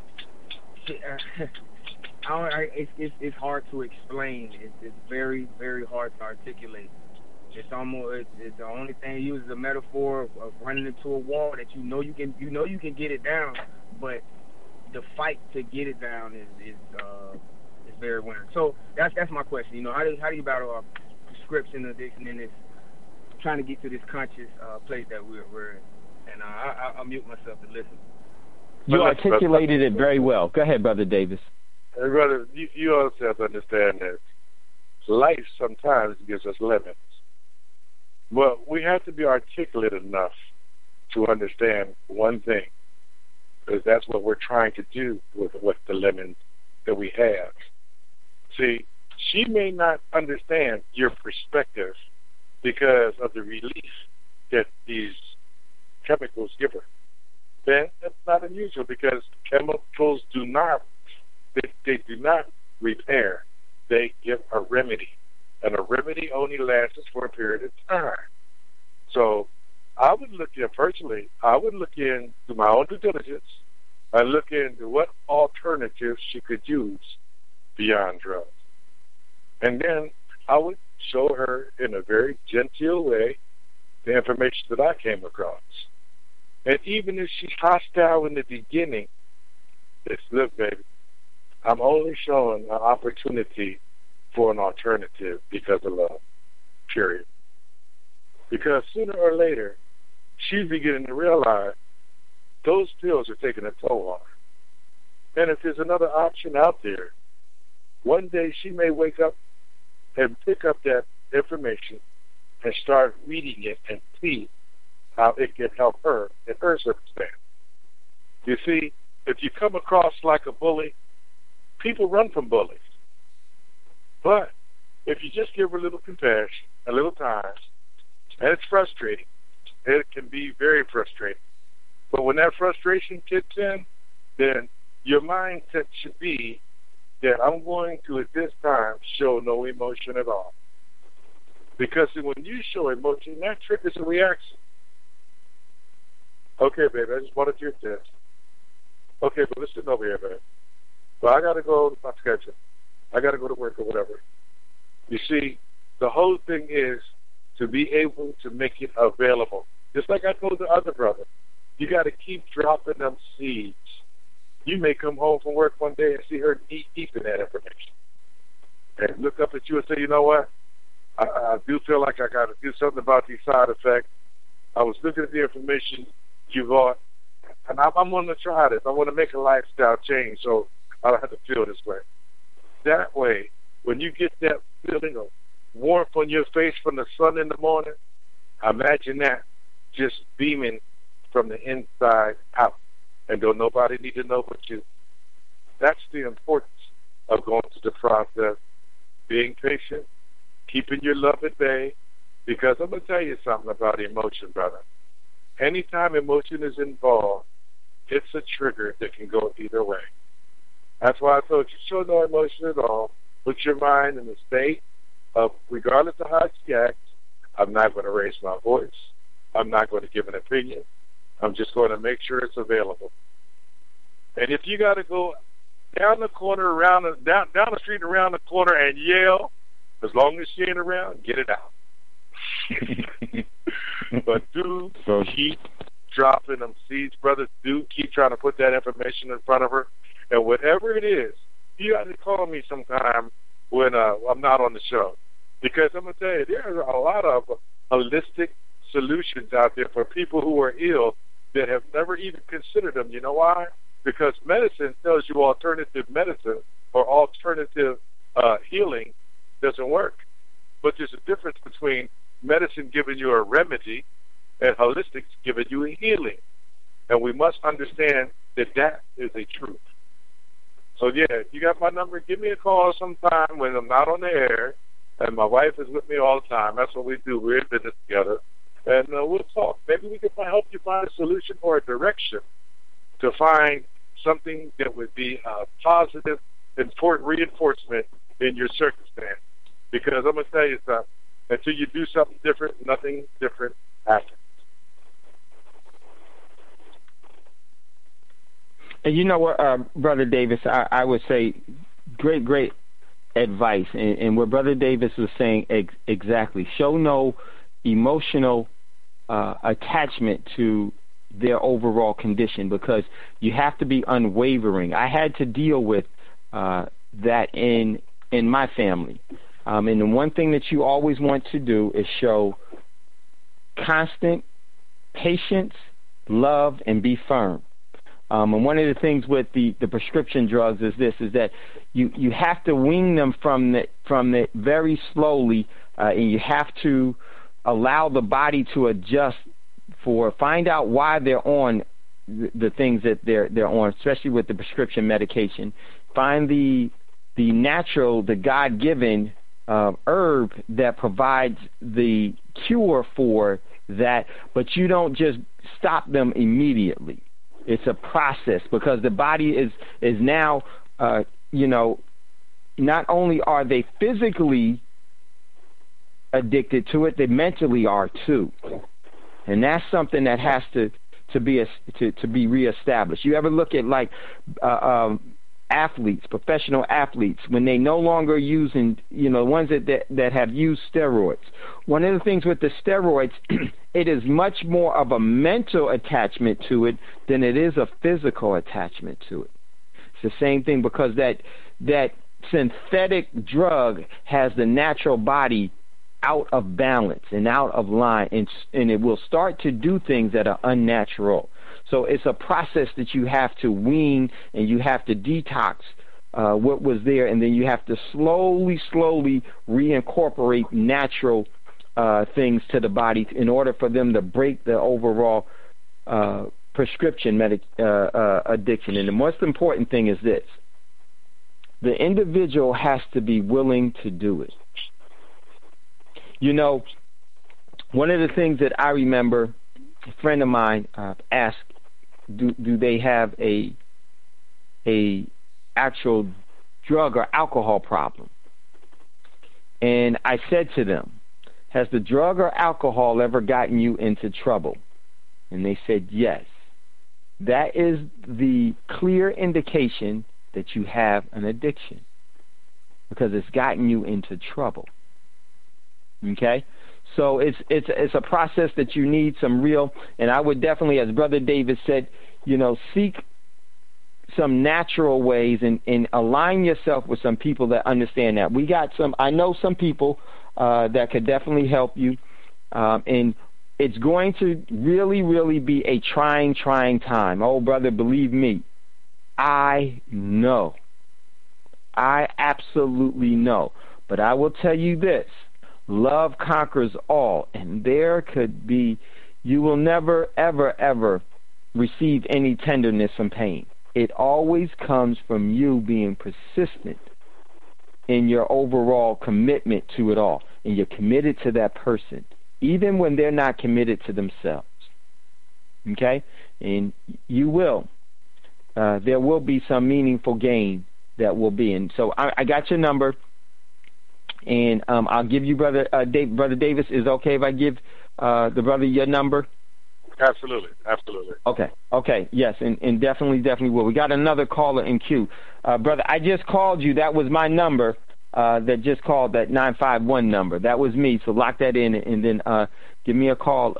it's hard to explain. It's very, very hard to articulate. It's the only thing you use is a metaphor of running into a wall that you know you can get it down, but the fight to get it down is very wearing. So that's my question. You know, how do you battle a prescription addiction in this, trying to get to this conscious place that we're in? And I'll mute myself and listen. You articulated it very well. Go ahead, Brother Davis. Hey, brother, you also have to understand that life sometimes gives us limits. But we have to be articulate enough to understand one thing, because that's what we're trying to do with the lemons that we have. See, she may not understand your perspective because of the relief that these chemicals give her. Then that's not unusual, because chemicals do not repair. They give a remedy, and a remedy only lasts for a period of time. So I would look into my own due diligence. I look into what alternatives she could use beyond drugs. And then I would show her in a very genteel way the information that I came across. And even if she's hostile in the beginning, it's, look, baby, I'm only showing an opportunity for an alternative because of love, period. Because sooner or later, she's beginning to realize those pills are taking a toll on her. And if there's another option out there, one day she may wake up and pick up that information and start reading it and see how it can help her in her circumstance. You see, if you come across like a bully, people run from bullies. But if you just give her a little compassion, a little time, and it's frustrating, it can be very frustrating. But when that frustration kicks in, then your mindset should be that I'm going to, at this time, show no emotion at all. Because when you show emotion, that triggers a reaction. Okay, baby, I just wanted your test. Okay, but listen over here, baby. Well, I got to go to my schedule. I got to go to work or whatever. You see, the whole thing is to be able to make it available. Just like I told the other brother, you got to keep dropping them seeds. You may come home from work one day and see her deep in that information. And look up at you and say, you know what? I do feel like I got to do something about these side effects. I was looking at the information you bought, and I'm going to try this. I want to make a lifestyle change so I don't have to feel this way. That way, when you get that feeling of warmth on your face from the sun in the morning, imagine that just beaming from the inside out. And don't nobody need to know but you. That's the importance of going through the process, being patient, keeping your love at bay, because I'm going to tell you something about emotion, brother. Anytime emotion is involved, it's a trigger that can go either way. That's why I told you, show no emotion at all. Put your mind in the state of, regardless of how she acts, I'm not going to raise my voice. I'm not going to give an opinion. I'm just going to make sure it's available. And if you got to go down the corner, down the street and around the corner and yell, as long as she ain't around, get it out. But do keep dropping them seeds, brothers. Do keep trying to put that information in front of her. And whatever it is, you got to call me sometime when I'm not on the show. Because I'm going to tell you, there's a lot of holistic solutions out there for people who are ill that have never even considered them. You know why? Because medicine tells you alternative medicine or alternative healing doesn't work. But there's a difference between medicine giving you a remedy and holistics giving you a healing. And we must understand that that is a truth. So, yeah, if you got my number, give me a call sometime when I'm not on the air. And my wife is with me all the time. That's what we do. We're in business together. And we'll talk. Maybe we can help you find a solution or a direction to find something that would be a positive, important reinforcement in your circumstance. Because I'm going to tell you something. Until you do something different, nothing different happens. And you know what, Brother Davis, I would say great advice. And what Brother Davis was saying exactly. Show no emotional attachment to their overall condition, because you have to be unwavering. I had to deal with that in my family. And the one thing that you always want to do is show constant patience, love, and be firm. And one of the things with the prescription drugs is that you have to wean them from the very slowly, and you have to allow the body to adjust find out why they're on the things that they're on, especially with the prescription medication. Find the natural, the God-given herb that provides the cure for that, but you don't just stop them immediately. It's a process, because the body is now, not only are they physically addicted to it, they mentally are too. And that's something that has to be reestablished. You ever look at athletes, professional athletes, when they no longer using, ones that have used steroids. One of the things with the steroids, it is much more of a mental attachment to it than it is a physical attachment to it. It's the same thing, because that synthetic drug has the natural body out of balance and out of line, and it will start to do things that are unnatural. So it's a process that you have to wean, and you have to detox what was there, and then you have to slowly reincorporate natural things to the body in order for them to break the overall prescription addiction. And the most important thing is this: the individual has to be willing to do it. One of the things that I remember, a friend of mine asked, do they have a actual drug or alcohol problem? And I said to them, has the drug or alcohol ever gotten you into trouble? And they said yes. That is the clear indication that you have an addiction, because it's gotten you into trouble. Okay? So it's a process that you need some real, and I would definitely, as Brother David said, seek some natural ways and align yourself with some people that understand that. I know some people that could definitely help you, and it's going to really be a trying time. Oh, brother, believe me, I know. I absolutely know. But I will tell you this: love conquers all, and you will never, ever receive any tenderness from pain. It always comes from you being persistent in your overall commitment to it all, and you're committed to that person, even when they're not committed to themselves. Okay? And you will. There will be some meaningful gain that will be. And so I got your number. And I'll give you, Brother Davis, is it okay if I give the brother your number? Absolutely. Okay, yes, and definitely will. We got another caller in queue. Brother, I just called you. That was my number. that just called that 951 number. That was me. So lock that in, and then give me a call.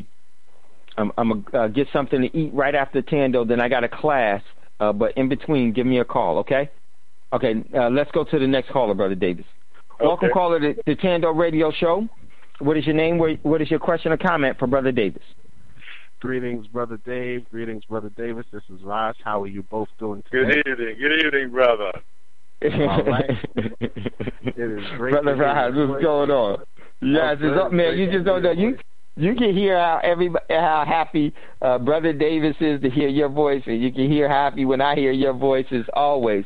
I'm gonna get something to eat right after Tando. Then I got a class, but in between, give me a call. Okay. Okay. Let's go to the next caller, Brother Davis. Okay. Welcome, caller, to the Tando Radio Show. What is your name? What is your question or comment for Brother Davis? Greetings, Brother Dave. Greetings, Brother Davis. This is Raj. How are you both doing today? Good evening, brother. All right. It is great. Brother Raj, what's going on? Yes, it's up, man. You just don't know. You can hear how happy Brother Davis is to hear your voice, and you can hear happy when I hear your voice. Is always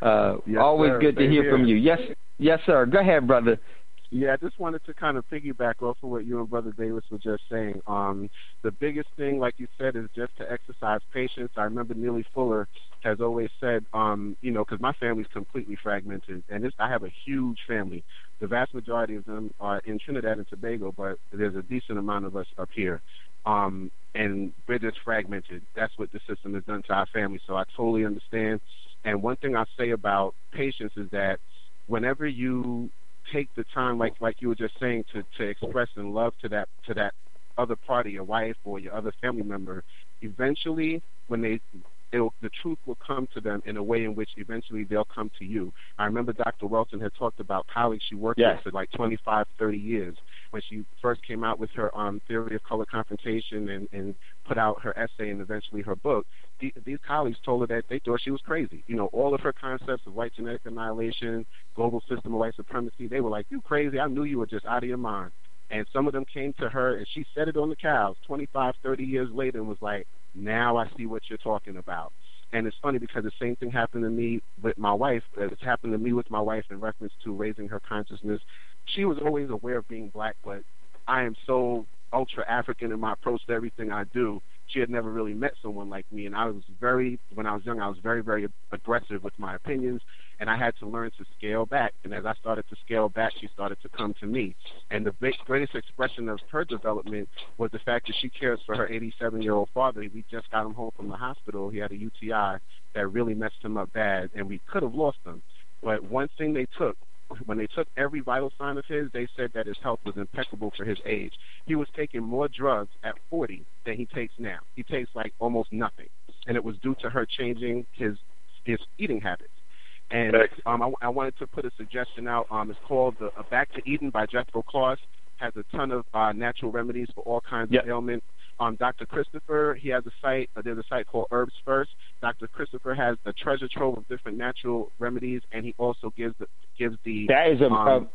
always sir. good to hear from you. Yes, sir. Go ahead, brother. Yeah, I just wanted to kind of piggyback off of what you and Brother Davis were just saying. The biggest thing, like you said, is just to exercise patience. I remember Neely Fuller has always said, because my family's completely fragmented, and I have a huge family. The vast majority of them are in Trinidad and Tobago, but there's a decent amount of us up here. And we're just fragmented. That's what the system has done to our family, so I totally understand. And one thing I say about patience is that whenever you take the time, like you were just saying, to express in love to that other party, your wife or your other family member, eventually when the truth will come to them in a way in which eventually they'll come to you. I remember Dr. Welton had talked about colleagues she worked with for like 25, 30 years. When she first came out with her theory of color confrontation and put out her essay and eventually her book, these colleagues told her that they thought she was crazy. All of her concepts of white genetic annihilation, global system of white supremacy, they were like, you crazy, I knew you were just out of your mind. And some of them came to her, and she said it on the cows 25, 30 years later and was like, now I see what you're talking about. And it's funny because the same thing happened to me with my wife. It's happened to me with my wife in reference to raising her consciousness. She was always aware of being black, but I am so ultra-African in my approach to everything I do. She had never really met someone like me, and when I was young, I was very, very aggressive with my opinions, and I had to learn to scale back. And as I started to scale back, she started to come to me. And the greatest expression of her development was the fact that she cares for her 87-year-old father. We just got him home from the hospital. He had a UTI that really messed him up bad, and we could have lost him. But one thing when they took every vital sign of his, they said that his health was impeccable for his age. He was taking more drugs at 40 than he takes now. He takes like almost nothing, and it was due to her changing his eating habits. And I wanted to put a suggestion out. It's called Back to Eden by Jethro Claus. Has a ton of natural remedies for all kinds of ailments. Dr. Christopher, he has a site. There's a site called Herbs First. Dr. Christopher has a treasure trove of different natural remedies, and he also gives the. That is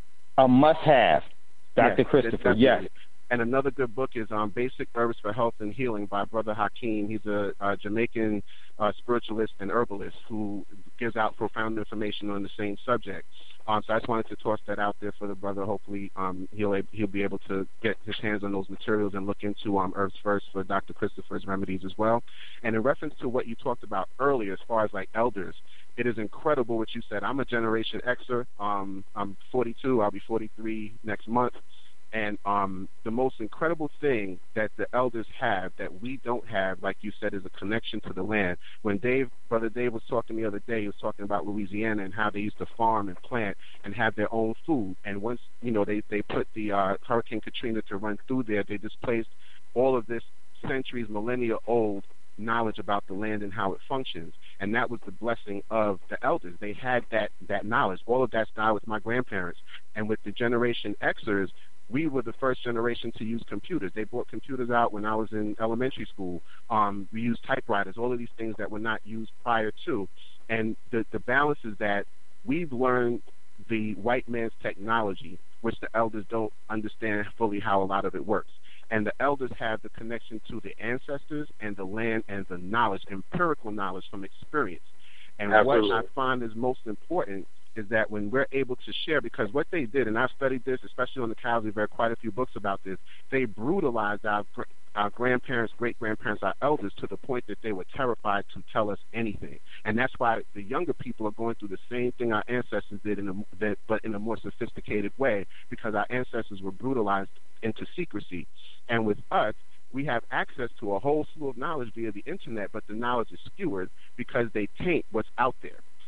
a must-have, Dr. Christopher. Yes. And another good book is Basic Herbs for Health and Healing by Brother Hakeem. He's a Jamaican spiritualist and herbalist who gives out profound information on the same subject. So I just wanted to toss that out there for the brother. Hopefully he'll be able to get his hands on those materials and look into Herbs First for Dr. Christopher's remedies as well. And in reference to what you talked about earlier as far as like elders, it is incredible what you said. I'm a Generation Xer. I'm 42. I'll be 43 next month. And the most incredible thing that the elders have that we don't have, like you said, is a connection to the land. When Brother Dave was talking the other day, he was talking about Louisiana and how they used to farm and plant and have their own food. And once, they put the Hurricane Katrina to run through there, they displaced all of this centuries, millennia-old knowledge about the land and how it functions. And that was the blessing of the elders. They had that knowledge. All of that started with my grandparents. And with the Generation Xers, we were the first generation to use computers. They brought computers out when I was in elementary school. We used typewriters, all of these things that were not used prior to. And the balance is that we've learned the white man's technology, which the elders don't understand fully how a lot of it works. And the elders have the connection to the ancestors and the land and the knowledge, empirical knowledge from experience. And Absolutely. What I find is most important is that when we're able to share, because what they did, and I've studied this, especially on the cows, we've read quite a few books about this, they brutalized our grandparents, great-grandparents, our elders to the point that they were terrified to tell us anything. And that's why the younger people are going through the same thing our ancestors did, but in a more sophisticated way, because our ancestors were brutalized into secrecy. And with us, we have access to a whole slew of knowledge via the internet, but the knowledge is skewered because they taint what's out there.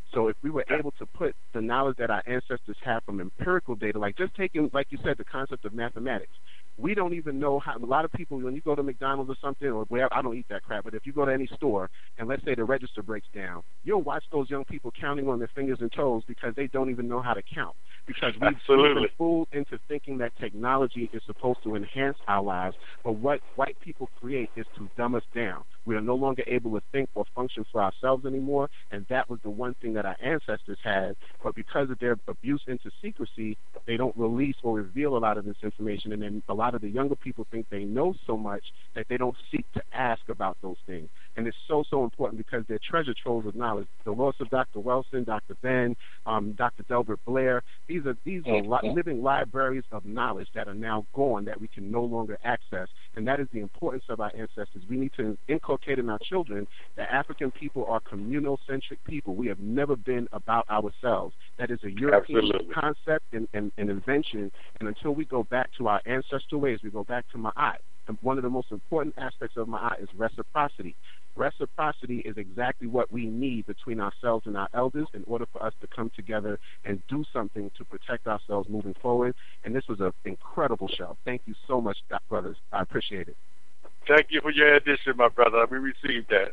So if we were able to put the knowledge that our ancestors have from empirical data, like just taking, like you said, the concept of mathematics, we don't even know how. A lot of people, when you go to McDonald's or something, or wherever, I don't eat that crap, but if you go to any store and let's say the register breaks down, you'll watch those young people counting on their fingers and toes because they don't even know how to count. Because we've been fooled into thinking that technology is supposed to enhance our lives, but what white people create is to dumb us down. We are no longer able to think or function for ourselves anymore, and that was the one thing that our ancestors had. But because of their abuse into secrecy, they don't release or reveal a lot of this information, and then a lot of the younger people think they know so much that they don't seek to ask about those things. And it's so, so important because they're treasure troves of knowledge. The loss of Dr. Wilson, Dr. Ben, Dr. Delbert Blair, these are living libraries of knowledge that are now gone that we can no longer access. And that is the importance of our ancestors. We need to inculcate in our children that African people are communal-centric people. We have never been about ourselves. That is a European concept and invention. And until we go back to our ancestral ways, we go back to Ma'at. And one of the most important aspects of Ma'at is reciprocity. Reciprocity is exactly what we need between ourselves and our elders in order for us to come together and do something to protect ourselves moving forward. And this was an incredible show. Thank you so much, brothers. I appreciate it. Thank you for your addition, my brother. We received that.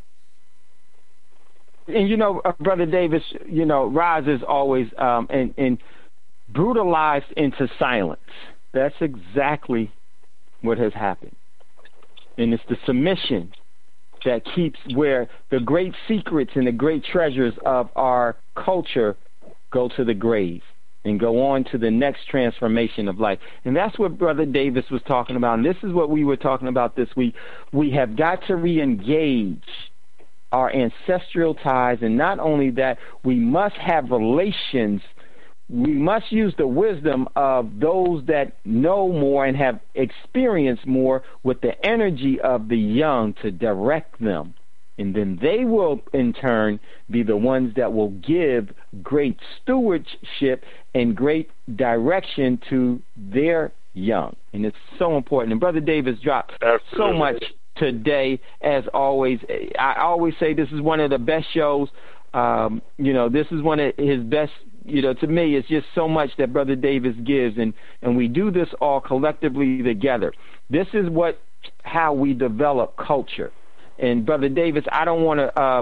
And, Brother Davis, Roz is always and brutalized into silence. That's exactly what has happened. And it's the submission that keeps where the great secrets and the great treasures of our culture go to the grave and go on to the next transformation of life. And that's what Brother Davis was talking about. And this is what we were talking about this week. We have got to re-engage our ancestral ties. And not only that, we must have relations. We must use the wisdom of those that know more and have experienced more with the energy of the young to direct them. And then they will, in turn, be the ones that will give great stewardship and great direction to their young. And it's so important. And Brother Davis dropped so much today, as always. I always say this is one of the best shows. This is one of his best. To me, it's just so much that Brother Davis gives, and we do this all collectively together. This is how we develop culture. And Brother Davis, I don't want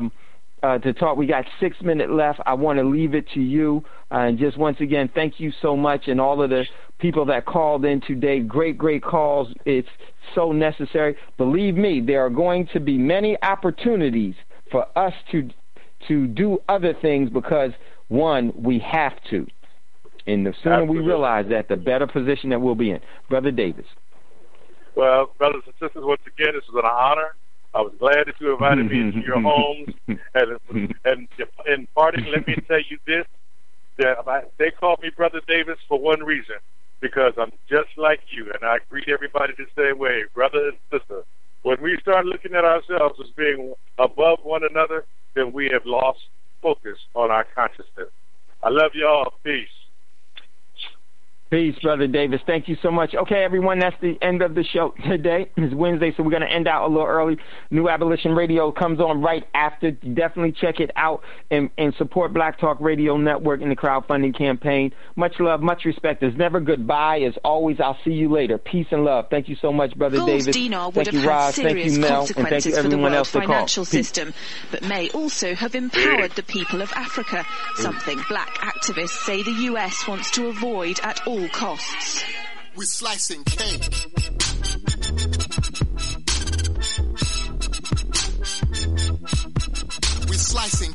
to talk. We got 6 minutes left. I want to leave it to you. And just once again, thank you so much, and all of the people that called in today. Great, great calls. It's so necessary. Believe me, there are going to be many opportunities for us to do other things because, one, we have to. And the sooner we realize that, the better position that we'll be in. Brother Davis. Well, brothers and sisters, once again, this was an honor. I was glad that you invited me into your homes. And in parting, let me tell you this, that they call me Brother Davis for one reason, because I'm just like you, and I greet everybody the same way, brother and sister. When we start looking at ourselves as being above one another, then we have lost focus on our consciousness. I love you all. Peace. Peace, Brother Davis. Thank you so much. Okay, everyone, that's the end of the show today. It's Wednesday, so we're going to end out a little early. New Abolition Radio comes on right after. Definitely check it out and support Black Talk Radio Network in the crowdfunding campaign. Much love, much respect. There's never goodbye. As always, I'll see you later. Peace and love. Thank you so much, Brother Davis. Dinar would thank you, have had Roz. serious thank you, Mel. consequences and thank you, for the everyone world else that financial called. system, but may also have empowered the people of Africa, something black activists say the US wants to avoid at all costs. We're slicing cake. We're slicing